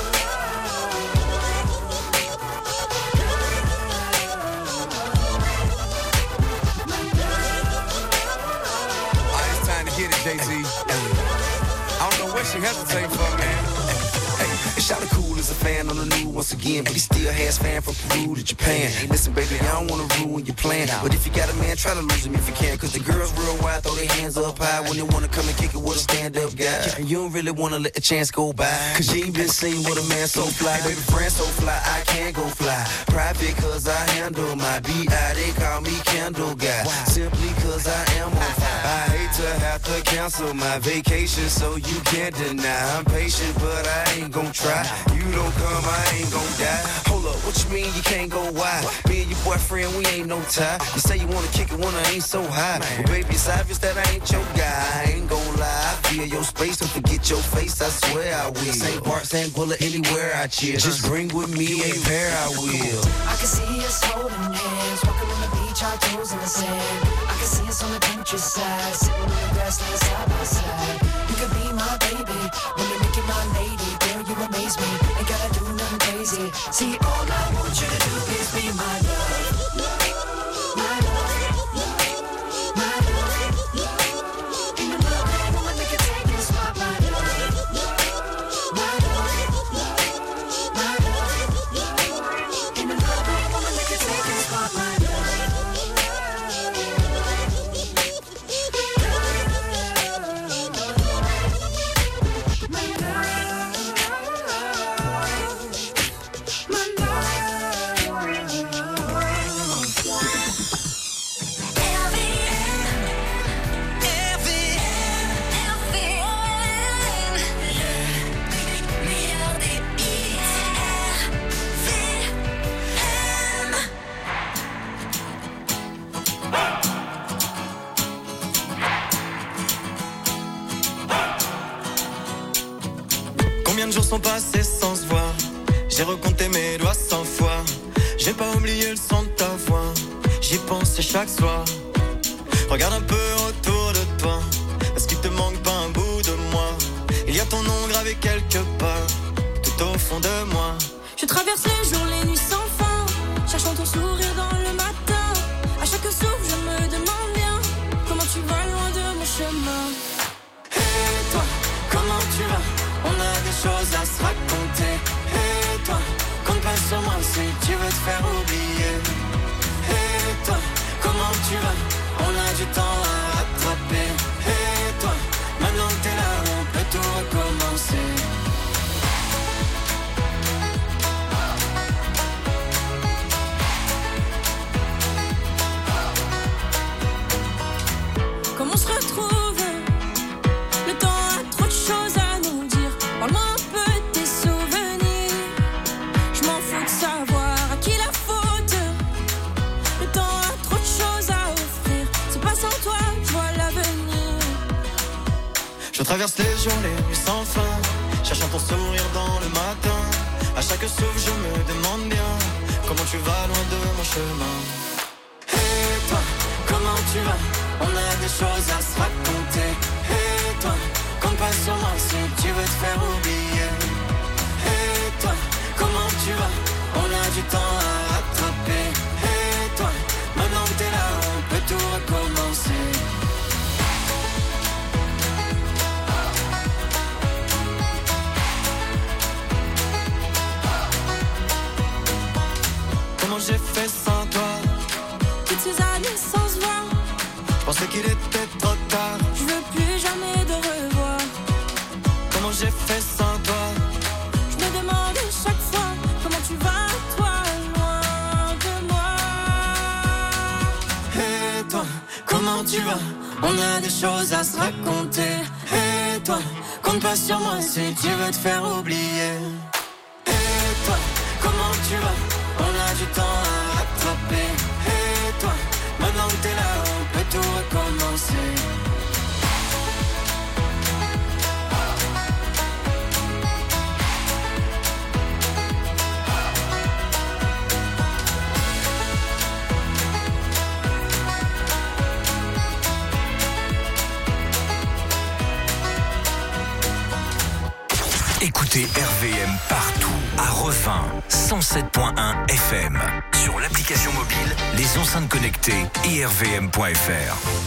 Speaker 5: Get it, Jay-Z. I don't know what she hesitating for, man. Hey, shot a cool as a fan on the news once again, but he still has fan from Peru to Japan. Hey, listen, baby, I don't wanna ruin your plan, but if you got a man, try to lose him if you can. Cause the girls real wide, throw their hands up high when they wanna come and kick it with a stand-up guy. And you don't really wanna let the chance go by, cause you ain't been seen with a man so fly. Hey, baby, friend so fly, I can't go fly. Private cause I handle my B I, they call me Candle Guy. Simply cause I am on fire. I hate to have to cancel my vacation, so you can't deny. I'm patient, but I ain't gon' try. You don't come, I ain't gon' die. Hold up, what you mean you can't go wide? Me and your boyfriend, we ain't no tie. You say you wanna kick it when I ain't so high. Well, baby, it's obvious that I ain't your guy. I ain't gon' lie, I feel your space. Don't forget your face, I swear I will. Saint Bart, Saint Bullet, anywhere I chill. Just bring with me a pair, I will.
Speaker 4: I can see us holding hands, walking on the beach, our toes in the sand. I can see us on the countryside, sitting on the grassland side by side. You could be my baby, wanna make you my lady. Girl, you amaze me, ain't gotta do nothing crazy. See, all I want you to do is be my love. My love, my love. Ain't another woman that can take your spot, my love. My love, my love. Ain't another woman that can take your spot, my love.
Speaker 6: Combien de jours sont passés sans se voir? J'ai recompté mes doigts cent fois. J'ai pas oublié le son de ta voix. J'y pense chaque soir. Regarde un peu autour de toi. Est-ce qu'il te manque pas un bout de moi? Il y a ton nom gravé quelque part, tout au fond de moi.
Speaker 7: Je traverse les jours, les nuits sans fin, cherchant ton sourire dans le matin. À chaque souffle, je me demande bien comment tu vas loin de mon chemin.
Speaker 6: Et toi, comment tu vas? On a des choses à se raconter. Et toi, compte pas sur moi si tu veux te faire oublier. Et toi, comment tu vas? On a du temps à rattraper. Et toi, maintenant que t'es là, on peut tout recommencer.
Speaker 7: Comme on se retrouve, le temps a trop de choses à nous dire. Parle-moi un peu de tes souvenirs. Je m'en fous de savoir à qui la faute. Le temps a trop de choses à offrir. C'est pas sans toi que je vois l'avenir.
Speaker 6: Je traverse les jours, les nuits sans fin, cherchant ton sourire dans le matin. À chaque souffle, je me demande bien comment tu vas loin de mon chemin. Et toi, comment tu vas? On a des choses à se raconter. Et toi, compte pas sur moi si tu veux te faire oublier. Et toi, comment tu vas? On a du temps à rattraper. Et toi, maintenant que t'es là, on peut tout recommencer. Comment j'ai fait sans toi?
Speaker 7: Toutes ces années sans se voir,
Speaker 6: je pensais qu'il était trop tard.
Speaker 7: je veux plus jamais de revoir.
Speaker 6: Comment j'ai fait sans toi?
Speaker 7: Je me demande chaque fois comment tu vas, toi, loin de moi.
Speaker 6: Et toi, comment tu vas? On a des choses à se raconter. Et toi, compte pas sur moi si tu veux te faire oublier. Et toi, comment tu vas? On a du temps à rattraper. Et toi, maintenant que t'es là, on peut tout recommencer.
Speaker 8: Écoutez R V M partout, à Revin, cent sept point un F M, sur l'application mobile, les enceintes connectées et r v m point f r.